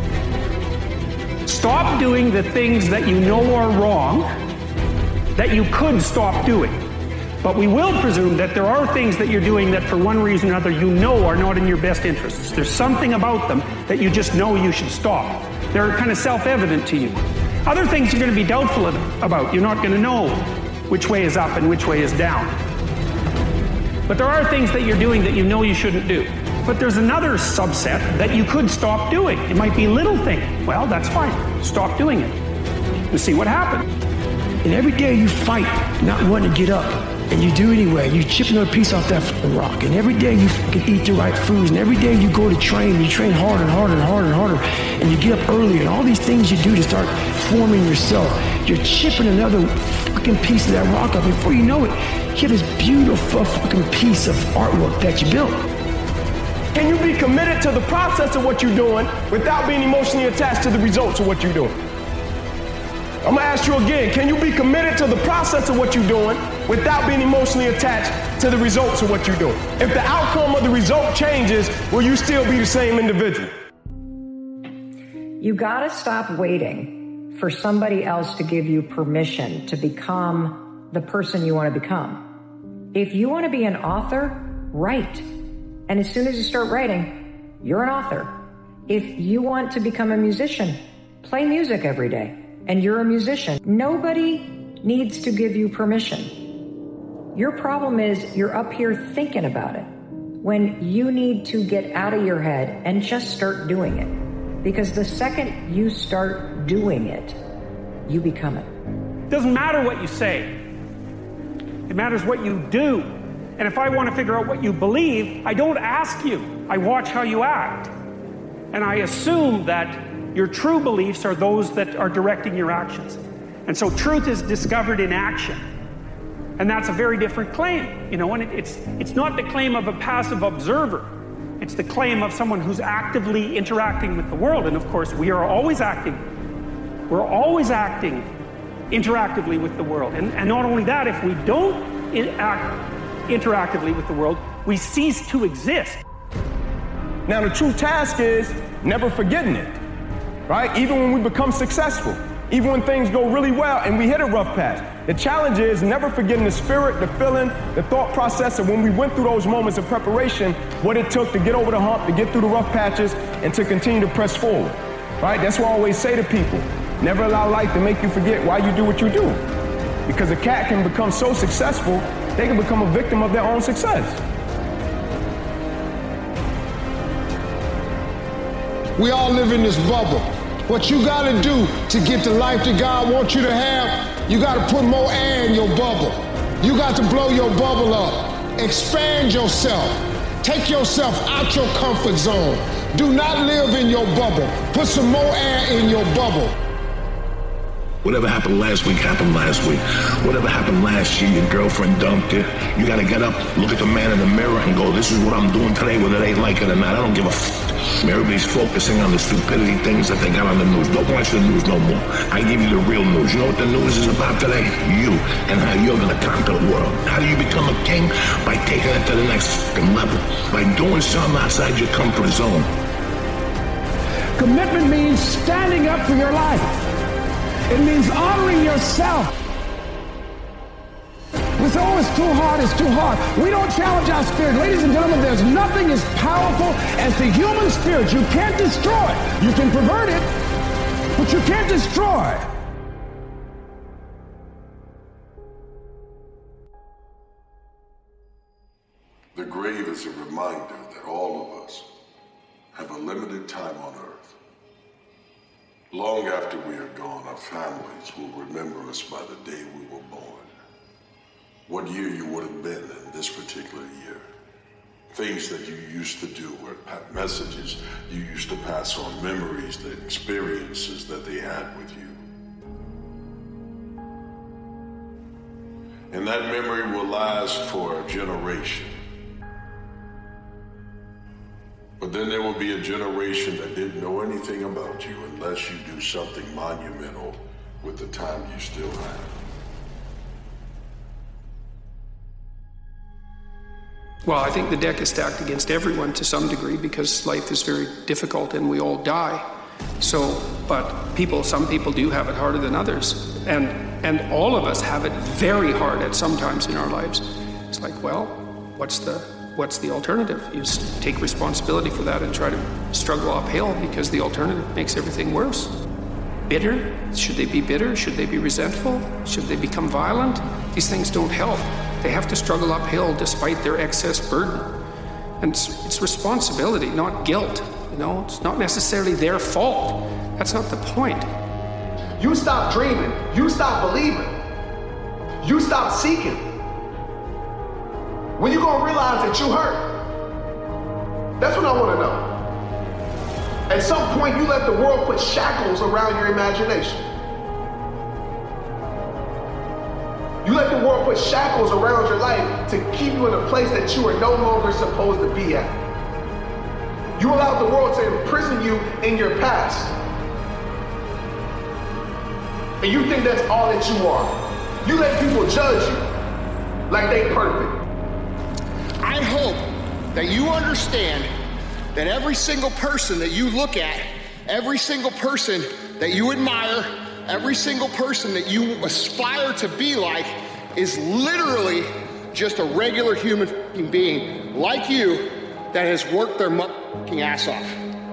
Stop doing the things that you know are wrong that you could stop doing. But we will presume that there are things that you're doing that for one reason or another you know are not in your best interests. There's something about them that you just know you should stop. They're kind of self-evident to you. Other things you're going to be doubtful about. You're not going to know which way is up and which way is down. But there are things that you're doing that you know you shouldn't do. But there's another subset that you could stop doing. It might be a little thing. Well, that's fine. Stop doing it and see what happens. And every day you fight not wanting to get up. And you do anyway. You chip another piece off that fucking rock. And every day you fucking eat the right foods. And every day you go to train. You train harder and harder and harder and harder. And you get up earlier. And all these things you do to start forming yourself. You're chipping another fucking piece of that rock up. Before you know it, you have this beautiful fucking piece of artwork that you built. Can you be committed to the process of what you're doing without being emotionally attached to the results of what you're doing? I'm gonna ask you again, can you be committed to the process of what you're doing without being emotionally attached to the results of what you're doing? If the outcome of the result changes, will you still be the same individual? You gotta stop waiting for somebody else to give you permission to become the person you want to become. If you want to be an author, write. And as soon as you start writing, you're an author. If you want to become a musician, play music every day. And you're a musician. Nobody needs to give you permission. Your problem is you're up here thinking about it when you need to get out of your head and just start doing it. Because the second you start doing it, you become it. It doesn't matter what you say. It matters what you do. And if I want to figure out what you believe, I don't ask you. I watch how you act. And I assume that your true beliefs are those that are directing your actions. And so truth is discovered in action. And that's a very different claim. You know, and it's not the claim of a passive observer. It's the claim of someone who's actively interacting with the world. And of course, we are always acting. We're always acting interactively with the world. And not only that, if we don't act interactively with the world, we cease to exist. Now, the true task is never forgetting it. Right? Even when we become successful, even when things go really well and we hit a rough patch, the challenge is never forgetting the spirit, the feeling, the thought process of when we went through those moments of preparation, what it took to get over the hump, to get through the rough patches, and to continue to press forward. Right? That's why I always say to people, never allow life to make you forget why you do what you do. Because a cat can become so successful, they can become a victim of their own success. We all live in this bubble. What you gotta do to get the life that God wants you to have, you gotta put more air in your bubble. You got to blow your bubble up. Expand yourself. Take yourself out your comfort zone. Do not live in your bubble. Put some more air in your bubble. Whatever happened last week happened last week. Whatever happened last year, your girlfriend dumped you. You gotta get up, look at the man in the mirror and go, this is what I'm doing today, whether they like it or not. I don't give a f***. Everybody's focusing on the stupidity things that they got on the news. Don't watch the news no more. I give you the real news. You know what the news is about today? You, and how you're gonna conquer the world. How do you become a king? By taking it to the next f***ing level. By doing something outside your comfort zone. Commitment means standing up for your life. It means honoring yourself. It's always too hard, it's too hard. We don't challenge our spirit. Ladies and gentlemen, there's nothing as powerful as the human spirit. You can't destroy it. You can pervert it, but you can't destroy it. The grave is a reminder that all of us have a limited time on earth. Long after we are gone, our families will remember us by the day we were born. What year you would have been in this particular year. Things that you used to do, or messages you used to pass on, memories, the experiences that they had with you. And that memory will last for a generation. But then there will be a generation that didn't know anything about you unless you do something monumental with the time you still have. Well, I think the deck is stacked against everyone to some degree because life is very difficult and we all die. So, but some people do have it harder than others. And all of us have it very hard at some times in our lives. It's like, well, what's the alternative? You take responsibility for that and try to struggle uphill because the alternative makes everything worse. Bitter? Should they be bitter? Should they be resentful? Should they become violent? These things don't help. They have to struggle uphill despite their excess burden. And it's responsibility, not guilt. You know, it's not necessarily their fault. That's not the point. You stop dreaming. You stop believing. You stop seeking. When you gonna realize that you hurt? That's what I wanna know. At some point, you let the world put shackles around your imagination. You let the world put shackles around your life to keep you in a place that you are no longer supposed to be at. You allowed the world to imprison you in your past. And you think that's all that you are. You let people judge you like they perfect. I hope that you understand that every single person that you look at, every single person that you admire, every single person that you aspire to be like is literally just a regular human being like you that has worked their ass off.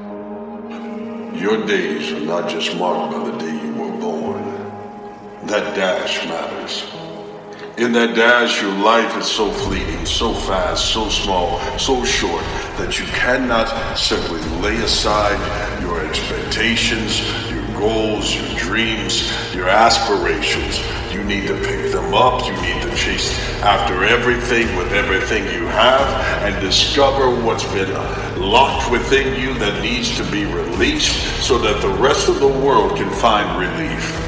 Your days are not just marked by the day you were born. That dash matters. In that dash, your life is so fleeting, so fast, so small, so short, that you cannot simply lay aside your expectations, your goals, your dreams, your aspirations. You need to pick them up. You need to chase after everything with everything you have and discover what's been locked within you that needs to be released so that the rest of the world can find relief.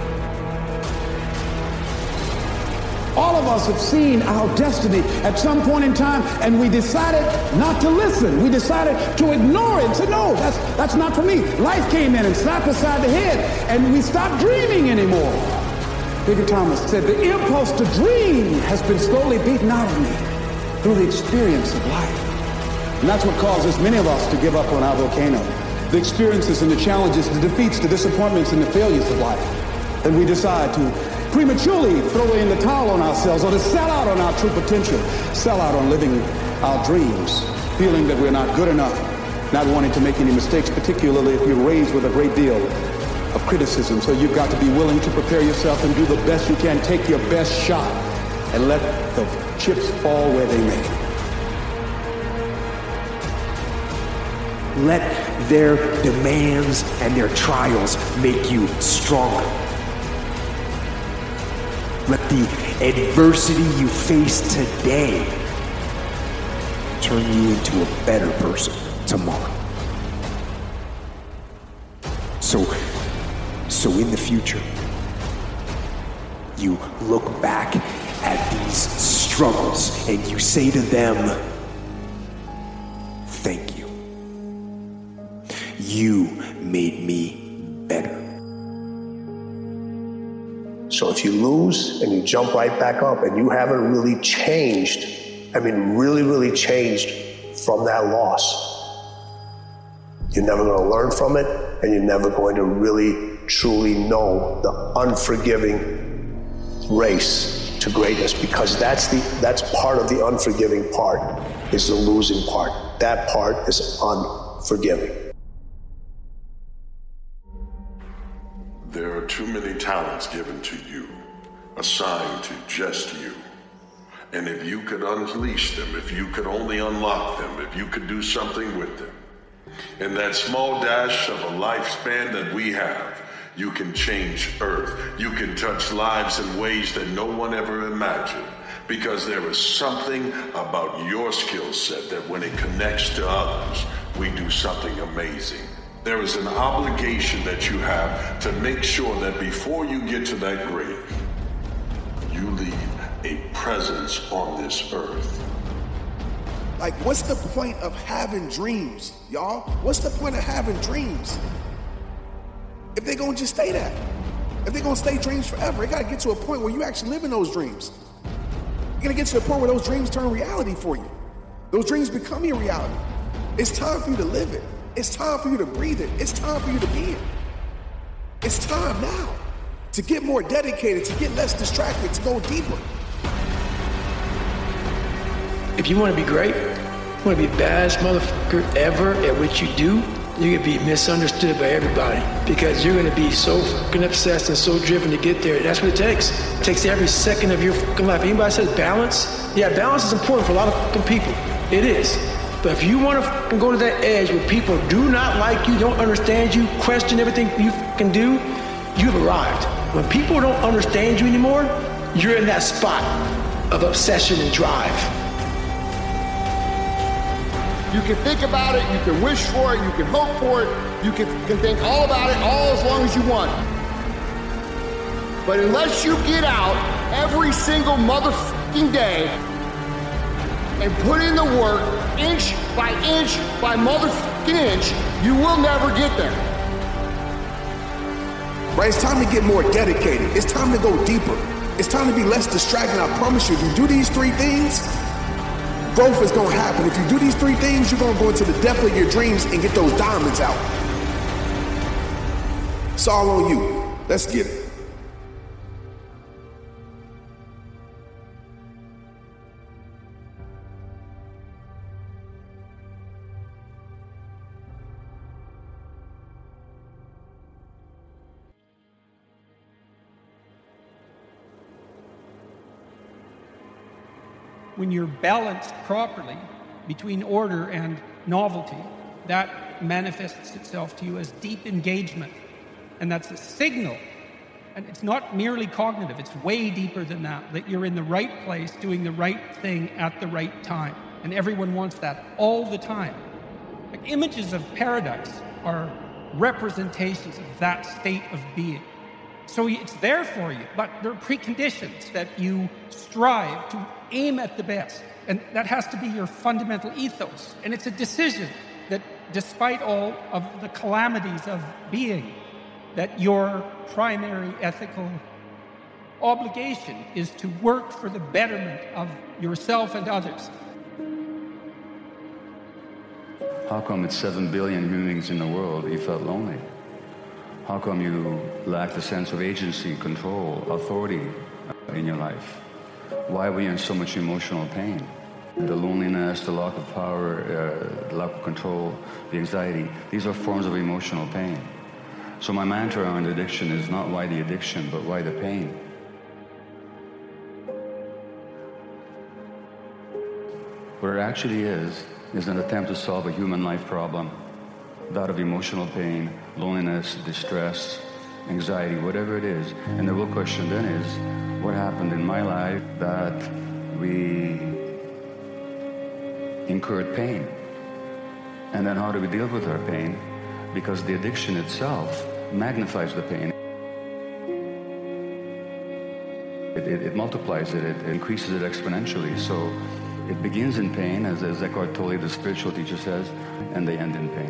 All of us have seen our destiny at some point in time, and we decided not to listen. We decided to ignore it and say, no, that's not for me. Life came in and slapped us side the head, and we stopped dreaming anymore. Bigger Thomas said, the impulse to dream has been slowly beaten out of me through the experience of life. And that's what causes many of us to give up on our volcano. The experiences and the challenges, the defeats, the disappointments, and the failures of life. And we decide to prematurely throw in the towel on ourselves or to sell out on our true potential, sell out on living our dreams, feeling that we're not good enough, not wanting to make any mistakes, particularly if you're raised with a great deal of criticism. So you've got to be willing to prepare yourself and do the best you can, take your best shot, and let the chips fall where they may. let their demands and their trials make you stronger. Let the adversity you face today turn you into a better person tomorrow. So in the future, you look back at these struggles and you say to them, thank you. You made me better. So if you lose and you jump right back up and you haven't really changed, really changed from that loss, you're never going to learn from it, and you're never going to really, truly know the unforgiving race to greatness, because that's part of the unforgiving part, is the losing part. That part is unforgiving. There are too many talents given to you, assigned to just you. And if you could unleash them, if you could only unlock them, if you could do something with them, in that small dash of a lifespan that we have, you can change Earth. You can touch lives in ways that no one ever imagined. Because there is something about your skill set that when it connects to others, we do something amazing. There is an obligation that you have to make sure that before you get to that grave, you leave a presence on this earth. Like, what's the point of having dreams, y'all? What's the point of having dreams if they're gonna just stay that? If they're gonna stay dreams forever, it gotta get to a point where you actually live in those dreams. You're gonna get to the point where those dreams turn reality for you. Those dreams become your reality. It's time for you to live it. It's time for you to breathe it. It's time for you to be it. It's time now to get more dedicated, to get less distracted, to go deeper. If you want to be great, you want to be the baddest motherfucker ever at what you do, you're going to be misunderstood by everybody because you're going to be so fucking obsessed and so driven to get there. That's what it takes. It takes every second of your fucking life. Anybody says balance? Yeah, balance is important for a lot of fucking people. It is. But if you want to fucking go to that edge where people do not like you, don't understand you, question everything you fucking do, you've arrived. When people don't understand you anymore, you're in that spot of obsession and drive. You can think about it, you can wish for it, you can hope for it, you can think all about it all as long as you want. But unless you get out every single motherfucking day and put in the work, inch by motherfucking inch, you will never get there. Right, it's time to get more dedicated. It's time to go deeper. It's time to be less distracted. I promise you, if you do these three things, growth is gonna happen. If you do these three things, you're gonna go into the depth of your dreams and get those diamonds out. It's all on you. Let's get it. When you're balanced properly between order and novelty, that manifests itself to you as deep engagement. And that's a signal. And it's not merely cognitive, it's way deeper than that you're in the right place, doing the right thing at the right time. And everyone wants that all the time. Like, images of paradise are representations of that state of being. So it's there for you, but there are preconditions that you strive to aim at the best. And that has to be your fundamental ethos. And it's a decision that, despite all of the calamities of being, that your primary ethical obligation is to work for the betterment of yourself and others. How come it's 7 billion human beings in the world you felt lonely? How come you lacked a sense of agency, control, authority in your life? Why were you in so much emotional pain? The loneliness, the lack of power, the lack of control, the anxiety, these are forms of emotional pain. So my mantra on addiction is not why the addiction, but why the pain. What it actually is an attempt to solve a human life problem that of emotional pain, loneliness, distress, anxiety, whatever it is. And the real question then is, what happened in my life that we incurred pain? And then how do we deal with our pain? Because the addiction itself magnifies the pain. It multiplies it, it increases it exponentially. So it begins in pain, as Eckhart Tolle, the spiritual teacher, says, and they end in pain.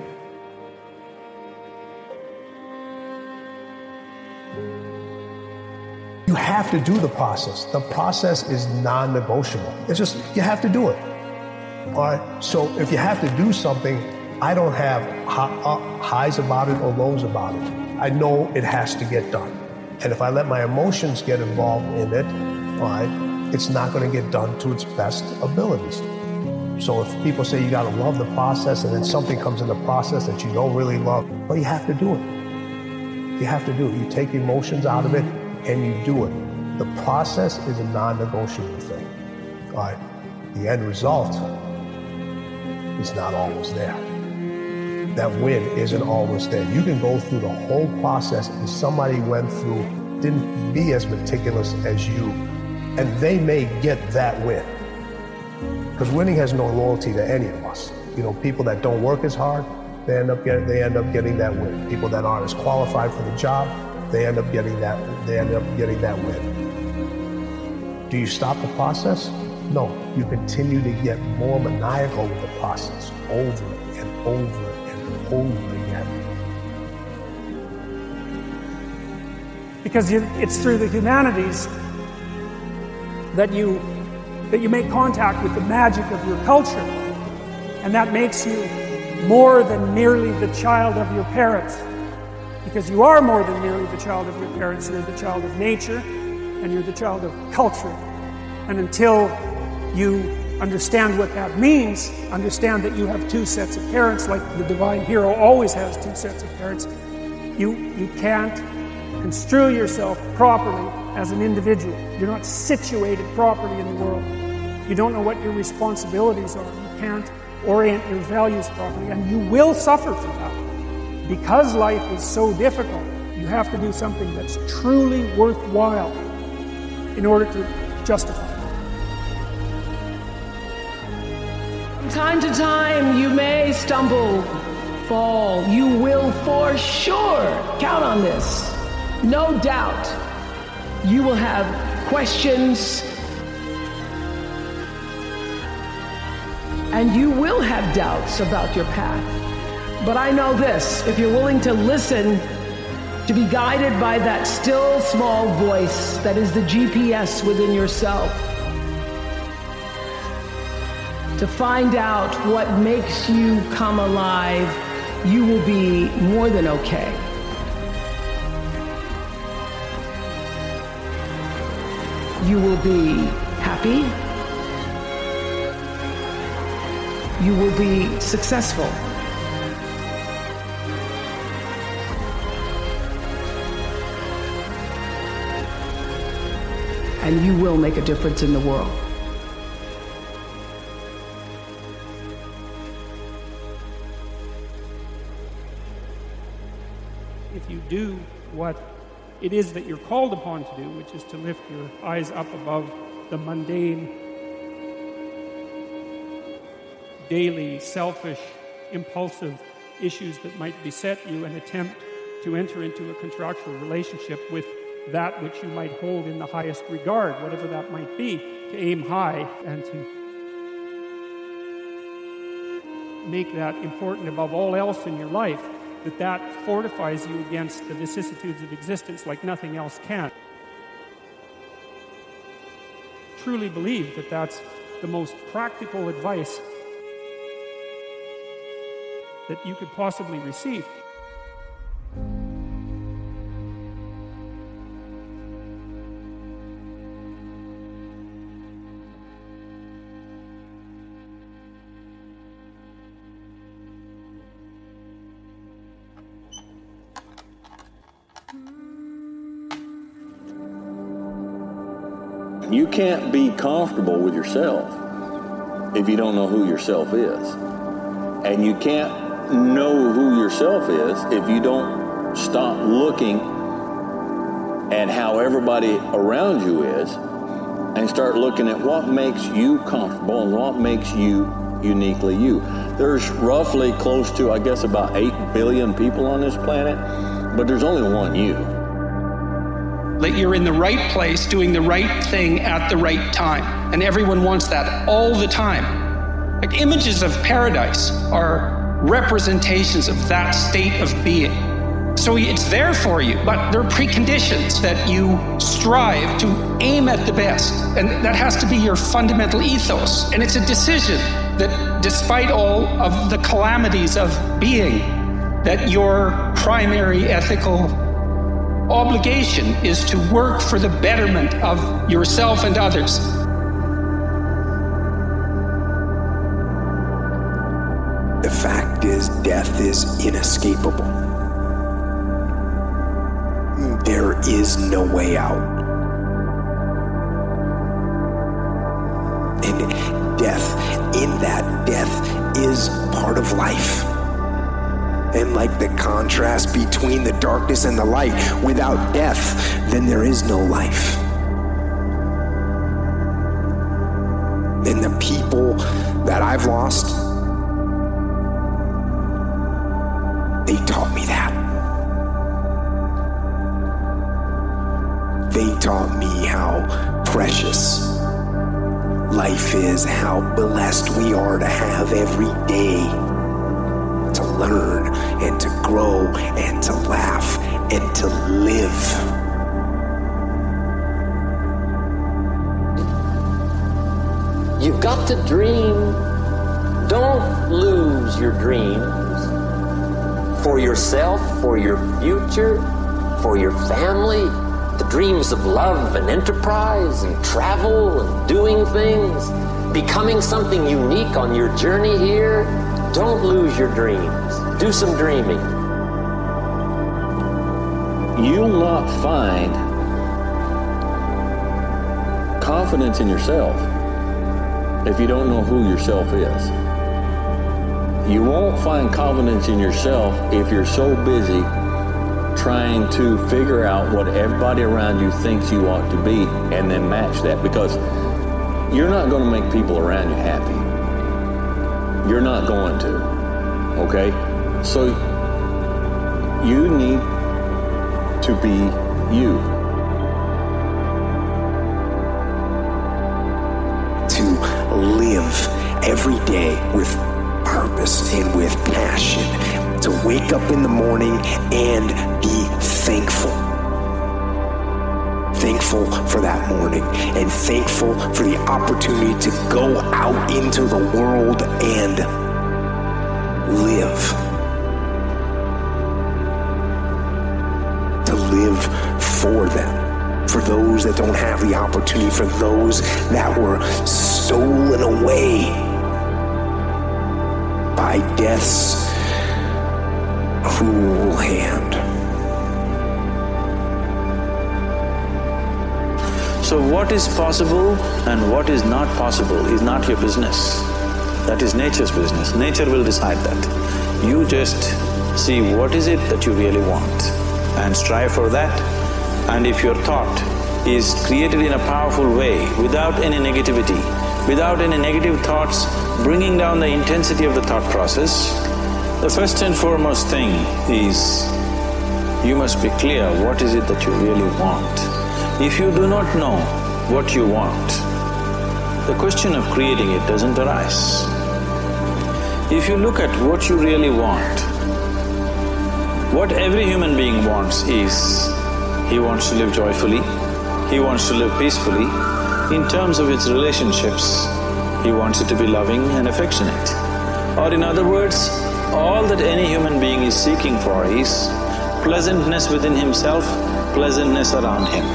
You have to do the process. The process is non-negotiable. It's just, you have to do it. All right? So if you have to do something, I don't have highs about it or lows about it. I know it has to get done. And if I let my emotions get involved in it, all right, it's not going to get done to its best abilities. So if people say you got to love the process and then something comes in the process that you don't really love, well, you have to do it. You have to do it. You take emotions out of it and you do it. The process is a non-negotiable thing. All right, the end result is not always there. That win isn't always there. You can go through the whole process and somebody went through, didn't be as meticulous as you, and they may get that win. Because winning has no loyalty to any of us. You know, people that don't work as hard, they end up getting that win. People that aren't as qualified for the job, they end up getting that win. Do you stop the process? No, you continue to get more maniacal with the process over and over and over again. Because it's through the humanities that you make contact with the magic of your culture, and that makes you more than merely the child of your parents. Because you are more than merely the child of your parents. You're the child of nature, and you're the child of culture. And until you understand what that means, understand that you have two sets of parents, like the divine hero always has two sets of parents, you can't construe yourself properly as an individual. You're not situated properly in the world. You don't know what your responsibilities are. You can't orient your values properly, and you will suffer from that. Because life is so difficult, you have to do something that's truly worthwhile in order to justify it. From time to time, you may stumble, fall. You will for sure count on this. No doubt. You will have questions, and you will have doubts about your path. But I know this, if you're willing to listen, to be guided by that still small voice that is the GPS within yourself, to find out what makes you come alive, you will be more than okay. You will be happy. You will be successful. And you will make a difference in the world. If you do what it is that you're called upon to do, which is to lift your eyes up above the mundane, daily, selfish, impulsive issues that might beset you, and attempt to enter into a contractual relationship with that which you might hold in the highest regard, whatever that might be, to aim high and to make that important above all else in your life, that fortifies you against the vicissitudes of existence like nothing else can. Truly believe that that's the most practical advice that you could possibly receive. You can't be comfortable with yourself if you don't know who yourself is. And you can't know who yourself is, if you don't stop looking at how everybody around you is and start looking at what makes you comfortable and what makes you uniquely you. There's roughly close to, I guess, about 8 billion people on this planet, but there's only one you. That you're in the right place, doing the right thing at the right time. And everyone wants that all the time. Like images of paradise are representations of that state of being. So it's there for you, but there are preconditions that you strive to aim at the best. And that has to be your fundamental ethos. And it's a decision that despite all of the calamities of being, that your primary ethical obligation is to work for the betterment of yourself and others. The fact is, death is inescapable. There is no way out. And death, in that death, is part of life. And like the contrast between the darkness and the light, without death, then there is no life. And the people that I've lost, they taught me that. They taught me how precious life is, how blessed we are to have every day to learn and to grow and to laugh and to live. You've got to dream. Don't lose your dreams for yourself, for your future, for your family. The dreams of love and enterprise and travel and doing things, becoming something unique on your journey here. Don't lose your dreams. Do some dreaming. You'll not find confidence in yourself if you don't know who yourself is. You won't find confidence in yourself if you're so busy trying to figure out what everybody around you thinks you ought to be and then match that, because you're not going to make people around you happy. You're not going to. Okay? So you need to be you. To live every day with purpose and with passion. To wake up in the morning and be thankful. Thankful for that morning and thankful for the opportunity to go out into the world and live. To live for them. For those that don't have the opportunity, for those that were stolen away by death's cruel hand. So what is possible and what is not possible is not your business. That is nature's business. Nature will decide that. You just see what is it that you really want and strive for that. And if your thought is created in a powerful way, without any negativity, without any negative thoughts bringing down the intensity of the thought process, the first and foremost thing is you must be clear what is it that you really want. If you do not know what you want, the question of creating it doesn't arise. If you look at what you really want, what every human being wants is, he wants to live joyfully, he wants to live peacefully. In terms of its relationships, he wants it to be loving and affectionate. Or in other words, all that any human being is seeking for is pleasantness within himself, pleasantness around him.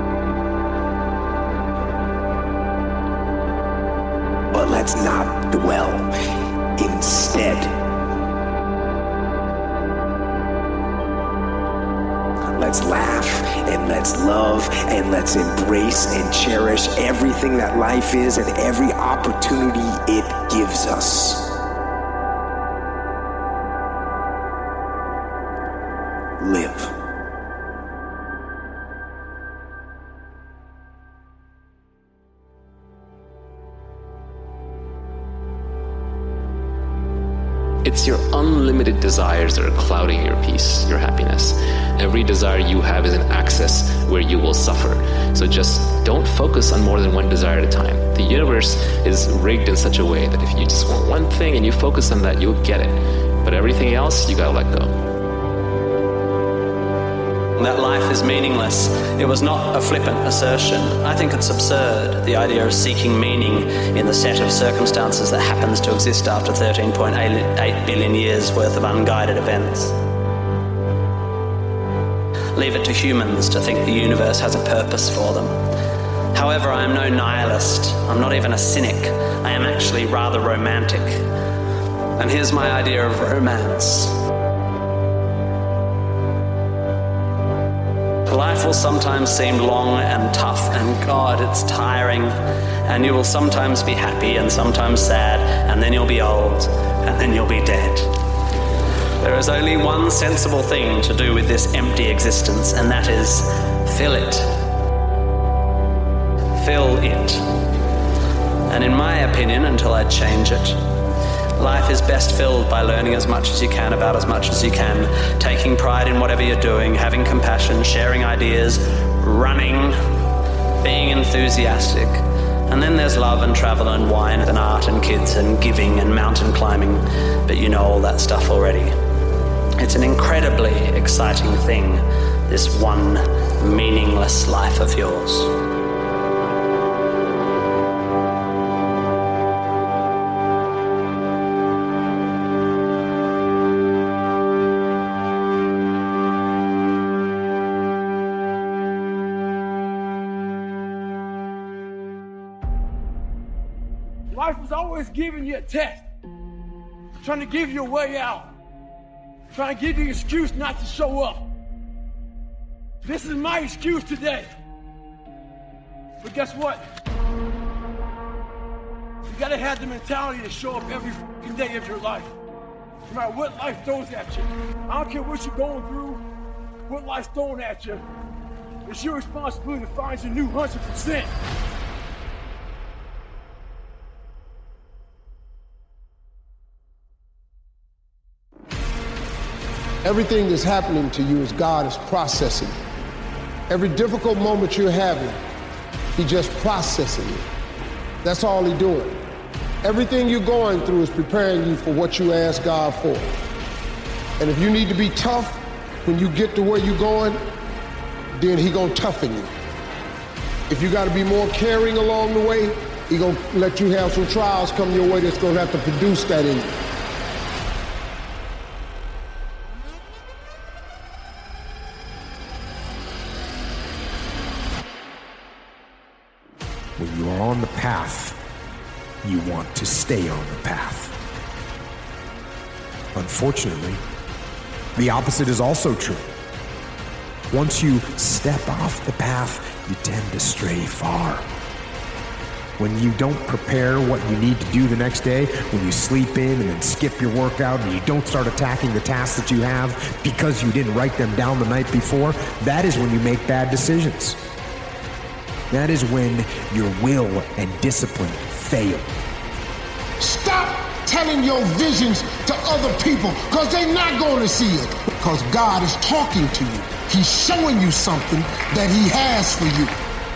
But let's not dwell. Instead, let's laugh and let's love and let's embrace and cherish everything that life is and every opportunity it gives us. live. It's your unlimited desires that are clouding your peace, your happiness. Every desire you have is an axis where you will suffer. So just don't focus on more than one desire at a time. The universe is rigged in such a way that if you just want one thing and you focus on that, you'll get it. But everything else, you gotta let go. That life is meaningless. It was not a flippant assertion. I think it's absurd, the idea of seeking meaning in the set of circumstances that happens to exist after 13.8 billion years worth of unguided events. Leave it to humans to think the universe has a purpose for them. However, I am no nihilist. I'm not even a cynic. I am actually rather romantic. And here's my idea of romance. Life will sometimes seem long and tough, and God, it's tiring. And you will sometimes be happy and sometimes sad, and then you'll be old, and then you'll be dead. There is only one sensible thing to do with this empty existence, and that is fill it. Fill it. And in my opinion, until I change it, life is best filled by learning as much as you can about as much as you can, taking pride in whatever you're doing, having compassion, sharing ideas, running, being enthusiastic. And then there's love and travel and wine and art and kids and giving and mountain climbing. But you know all that stuff already. It's an incredibly exciting thing, this one meaningless life of yours. Life is always giving you a test, trying to give you a way out, trying to give you an excuse not to show up. This is my excuse today. But guess what? You gotta have the mentality to show up every fucking day of your life. No matter what life throws at you. I don't care what you're going through, what life's throwing at you. It's your responsibility to find your new 100%. Everything that's happening to you is God is processing. Every difficult moment you're having, He's just processing it. That's all He's doing. Everything you're going through is preparing you for what you ask God for. And if you need to be tough when you get to where you're going, then He's gonna toughen you. If you gotta be more caring along the way, He's gonna let you have some trials come your way that's gonna have to produce that in you. When you are on the path, you want to stay on the path. Unfortunately, the opposite is also true. Once you step off the path, you tend to stray far. When you don't prepare what you need to do the next day, when you sleep in and then skip your workout and you don't start attacking the tasks that you have because you didn't write them down the night before, that is when you make bad decisions. That is when your will and discipline fail. Stop telling your visions to other people because they're not going to see it. Because God is talking to you. He's showing you something that He has for you.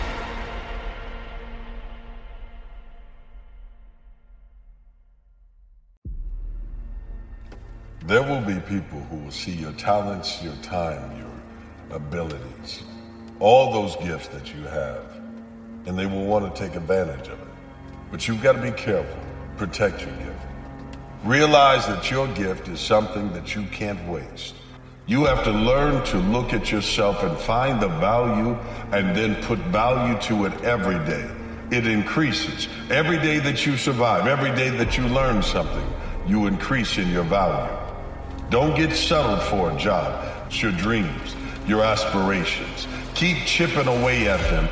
There will be people who will see your talents, your time, your abilities, all those gifts that you have, and they will want to take advantage of it. But you've got to be careful. Protect your gift. Realize that your gift is something that you can't waste. You have to learn to look at yourself and find the value and then put value to it every day. It increases. Every day that you survive, every day that you learn something, you increase in your value. Don't get settled for a job. It's your dreams, your aspirations. Keep chipping away at them.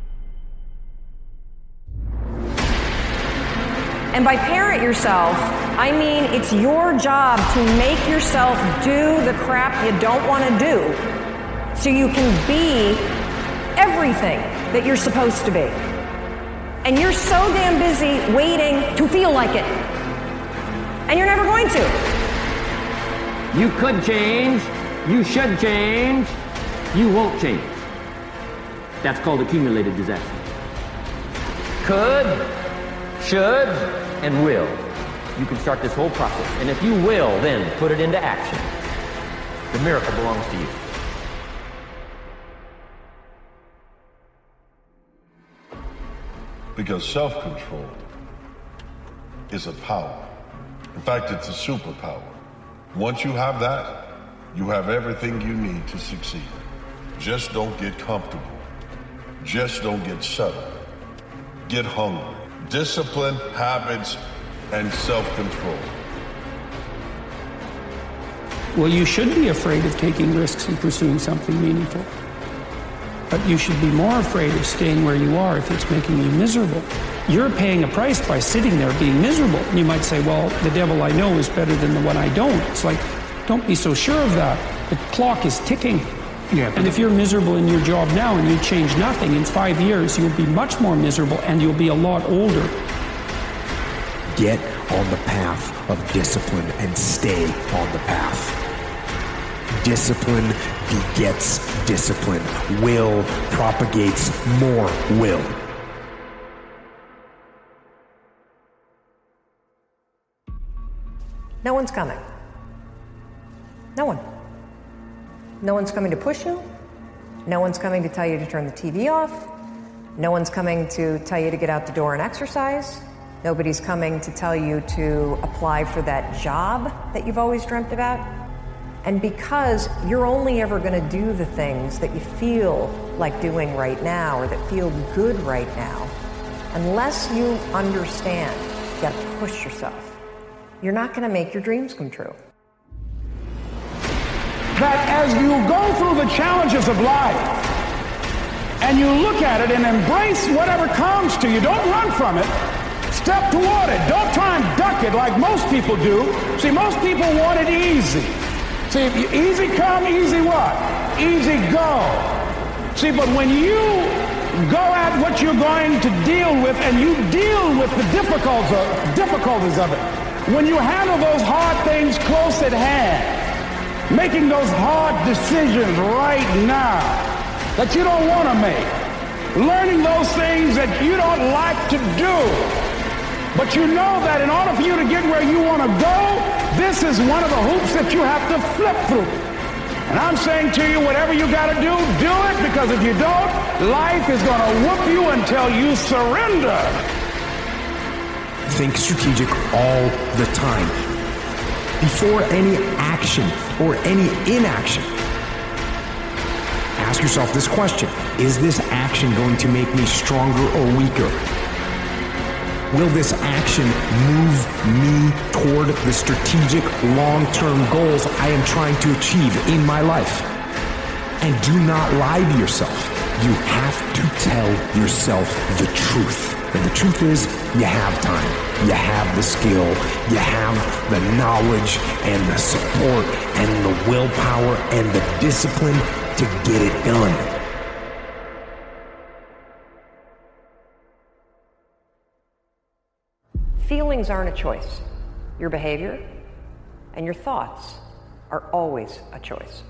And by parent yourself, I mean, it's your job to make yourself do the crap you don't want to do so you can be everything that you're supposed to be. And you're so damn busy waiting to feel like it. And you're never going to. You could change. You should change. You won't change. That's called accumulated disaster. Could, should, and will. You can start this whole process. And if you will, then put it into action. The miracle belongs to you. Because self-control is a power. In fact, it's a superpower. Once you have that, you have everything you need to succeed. Just don't get comfortable. Just don't get settled. Get hungry. Discipline, habits, and self-control. Well, you should be afraid of taking risks and pursuing something meaningful. But you should be more afraid of staying where you are if it's making you miserable. You're paying a price by sitting there being miserable. And you might say, well, the devil I know is better than the one I don't. It's like, don't be so sure of that. The clock is ticking. Yeah, and if you're miserable in your job now and you change nothing, in 5 years you'll be much more miserable and you'll be a lot older. Get on the path of discipline and stay on the path. Discipline begets discipline. Will propagates more will. No one's coming. No one. No one's coming to push you. No one's coming to tell you to turn the TV off. No one's coming to tell you to get out the door and exercise. Nobody's coming to tell you to apply for that job that you've always dreamt about. And because you're only ever going to do the things that you feel like doing right now or that feel good right now, unless you understand you got to push yourself, you're not going to make your dreams come true. That as you go through the challenges of life and you look at it and embrace whatever comes to you, don't run from it. Step toward it. Don't try and duck it like most people do. See, most people want it easy. See, easy come, easy what? Easy go. See, but when you go at what you're going to deal with and you deal with the difficulties of it, when you handle those hard things close at hand, making those hard decisions right now that you don't want to make, learning those things that you don't like to do, but you know that in order for you to get where you want to go, this is one of the hoops that you have to flip through. And I'm saying to you, whatever you got to do it, because if you don't, life is going to whoop you until you surrender. Think strategic all the time. Before any action or any inaction, ask yourself this question: is this action going to make me stronger or weaker? Will this action move me toward the strategic long-term goals I am trying to achieve in my life? And do not lie to yourself. You have to tell yourself the truth. And the truth is, you have time, you have the skill, you have the knowledge and the support and the willpower and the discipline to get it done. Feelings aren't a choice. Your behavior and your thoughts are always a choice.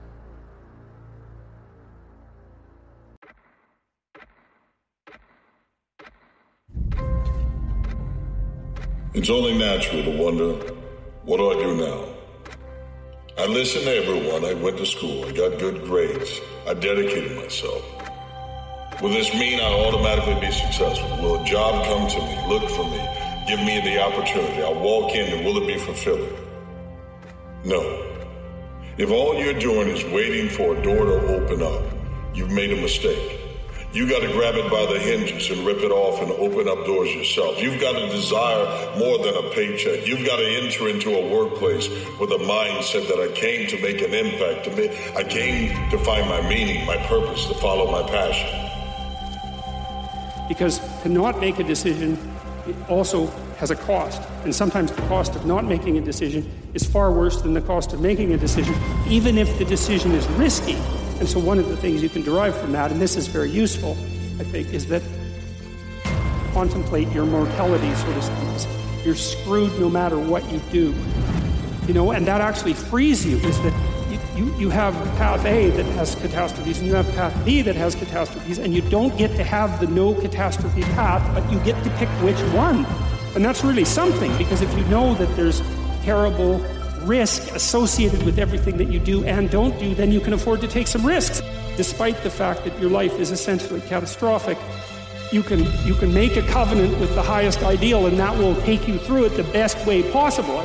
It's only natural to wonder, what do I do now? I listened to everyone. I went to school. I got good grades. I dedicated myself. Will this mean I'll automatically be successful? Will a job come to me, look for me, give me the opportunity? I'll walk in and will it be fulfilling? No. If all you're doing is waiting for a door to open up, you've made a mistake. You got to grab it by the hinges and rip it off and open up doors yourself. You've got to desire more than a paycheck. You've got to enter into a workplace with a mindset that I came to make an impact. I came to find my meaning, my purpose, to follow my passion. Because to not make a decision also has a cost. And sometimes the cost of not making a decision is far worse than the cost of making a decision, even if the decision is risky. And so one of the things you can derive from that, and this is very useful, I think, is that contemplate your mortality, so to speak. You're screwed no matter what you do. You know, and that actually frees you, is that you have path A that has catastrophes and you have path B that has catastrophes, and you don't get to have the no catastrophe path, but you get to pick which one. And that's really something, because if you know that there's terrible risk associated with everything that you do and don't do, then you can afford to take some risks. Despite the fact that your life is essentially catastrophic, you can make a covenant with the highest ideal, and that will take you through it the best way possible.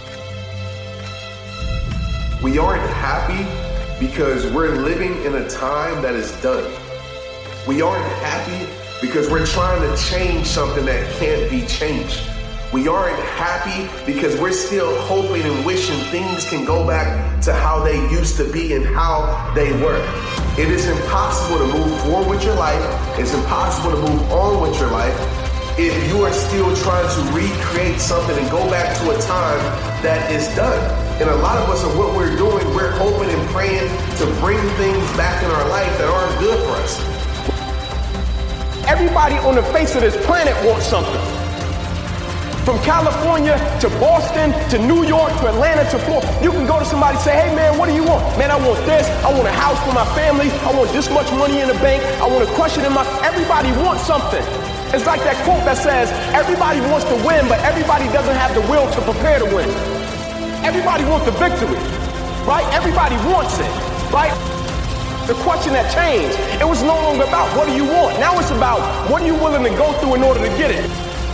We aren't happy because we're living in a time that is done. We aren't happy because we're trying to change something that can't be changed. We aren't happy because we're still hoping and wishing things can go back to how they used to be and how they were. It is impossible to move forward with your life. It's impossible to move on with your life if you are still trying to recreate something and go back to a time that is done. And a lot of us of what we're doing, we're hoping and praying to bring things back in our life that aren't good for us. Everybody on the face of this planet wants something. From California to Boston to New York to Atlanta to Florida, you can go to somebody and say, hey man, what do you want? Man, I want this. I want a house for my family. I want this much money in the bank. I want a cushion in my... Everybody wants something. It's like that quote that says, everybody wants to win, but everybody doesn't have the will to prepare to win. Everybody wants the victory, right? Everybody wants it, right? The question that changed, it was no longer about what do you want. Now it's about what are you willing to go through in order to get it.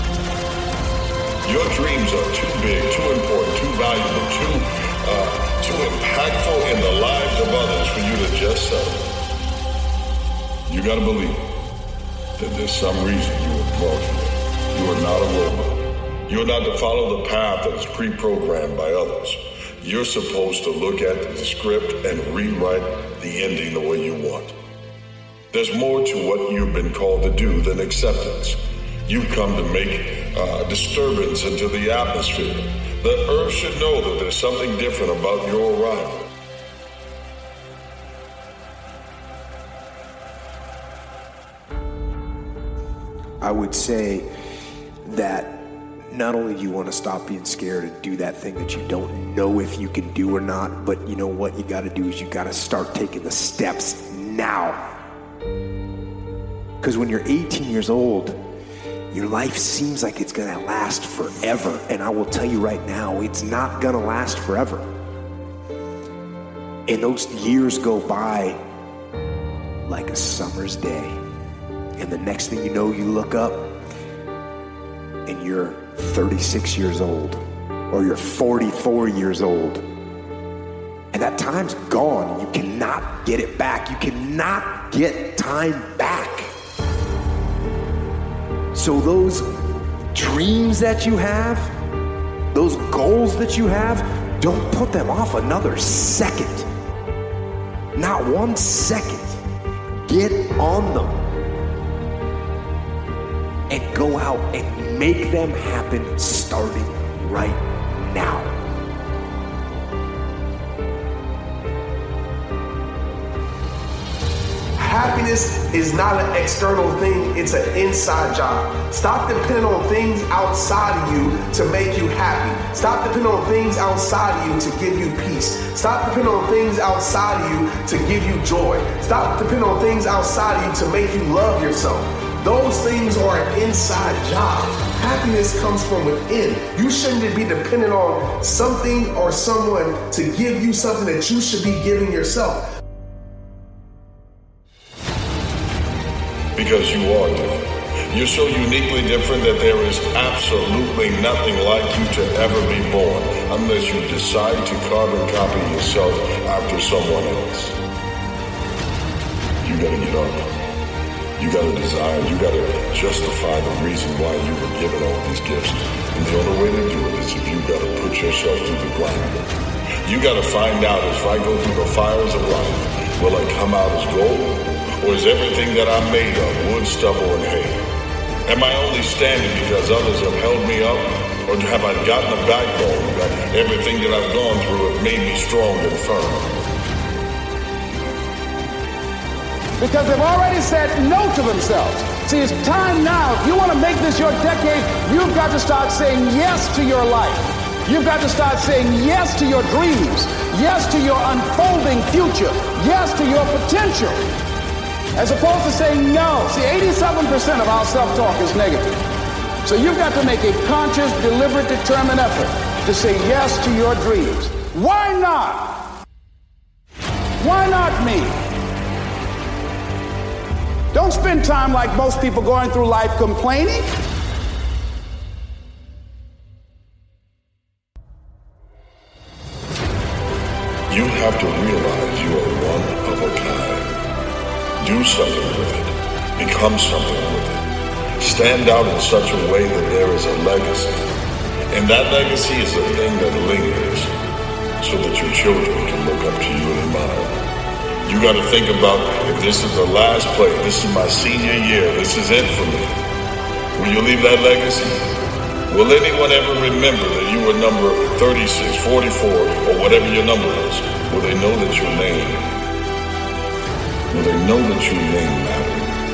Your dreams are too big, too important, too valuable, too impactful in the lives of others for you to just settle. You gotta believe that there's some reason you were brought here. You are not a robot. You're not to follow the path that is pre-programmed by others. You're supposed to look at the script and rewrite the ending the way you want. There's more to what you've been called to do than acceptance. You've come to make disturbance into the atmosphere. The earth should know that there's something different about your arrival. I would say that not only do you want to stop being scared and do that thing that you don't know if you can do or not, but you know what you got to do is you got to start taking the steps now. Because when you're 18 years old, your life seems like it's going to last forever. And I will tell you right now, it's not going to last forever. And those years go by like a summer's day. And the next thing you know, you look up and you're 36 years old, or you're 44 years old. And that time's gone. You cannot get it back. You cannot get time back. So those dreams that you have, those goals that you have, don't put them off another second. Not 1 second. Get on them. And go out and make them happen starting right now. Happiness is not an external thing, it's an inside job. Stop depending on things outside of you to make you happy. Stop depending on things outside of you to give you peace. Stop depending on things outside of you to give you joy. Stop depending on things outside of you to make you love yourself. Those things are an inside job. Happiness comes from within. You shouldn't be dependent on something or someone to give you something that you should be giving yourself. Because you are different. You're so uniquely different that there is absolutely nothing like you to ever be born unless you decide to carbon copy yourself after someone else. You gotta get up. You gotta desire, you gotta justify the reason why you were given all these gifts. And the only way to do it is if you gotta put yourself through the grind. You gotta find out if I go through the fires of life, will I come out as gold? Or is everything that I'm made of wood, stubble, and hay? Am I only standing because others have held me up? Or have I gotten a backbone that everything that I've gone through have made me strong and firm? Because they've already said no to themselves. See, it's time now. If you want to make this your decade, you've got to start saying yes to your life. You've got to start saying yes to your dreams, yes to your unfolding future, yes to your potential, as opposed to saying no. See, 87% of our self-talk is negative. So you've got to make a conscious, deliberate, determined effort to say yes to your dreams. Why not? Why not me? Don't spend time like most people going through life complaining. You have to realize you are one of a kind. Do something with it. Become something with it. Stand out in such a way that there is a legacy. And that legacy is a thing that lingers so that your children can look up to you and admire. You got to think about, if this is the last play, this is my senior year, this is it for me. Will you leave that legacy? Will anyone ever remember that you were number 36, 44, or whatever your number is? Will they know that your name? Will they know that your name matters?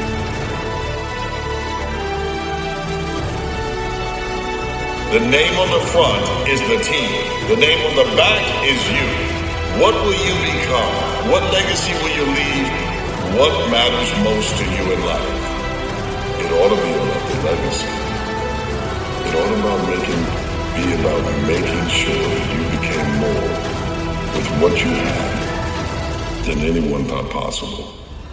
The name on the front is the team. The name on the back is you. What will you become? What legacy will you leave? What matters most to you in life? It ought to be about the legacy. It ought to be about making sure that you became more with what you had than anyone thought possible.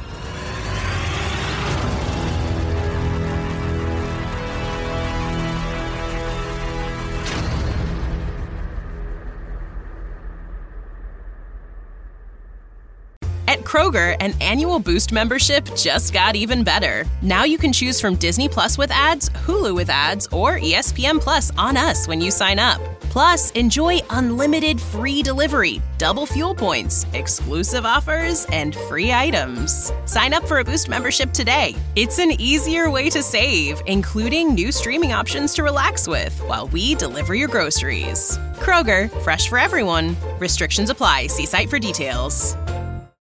At Kroger, an annual Boost membership just got even better. Now you can choose from Disney Plus with ads, Hulu with ads, or ESPN Plus on us when you sign up. Plus, enjoy unlimited free delivery, double fuel points, exclusive offers, and free items. Sign up for a Boost membership today. It's an easier way to save, including new streaming options to relax with while we deliver your groceries. Kroger, fresh for everyone. Restrictions apply. See site for details.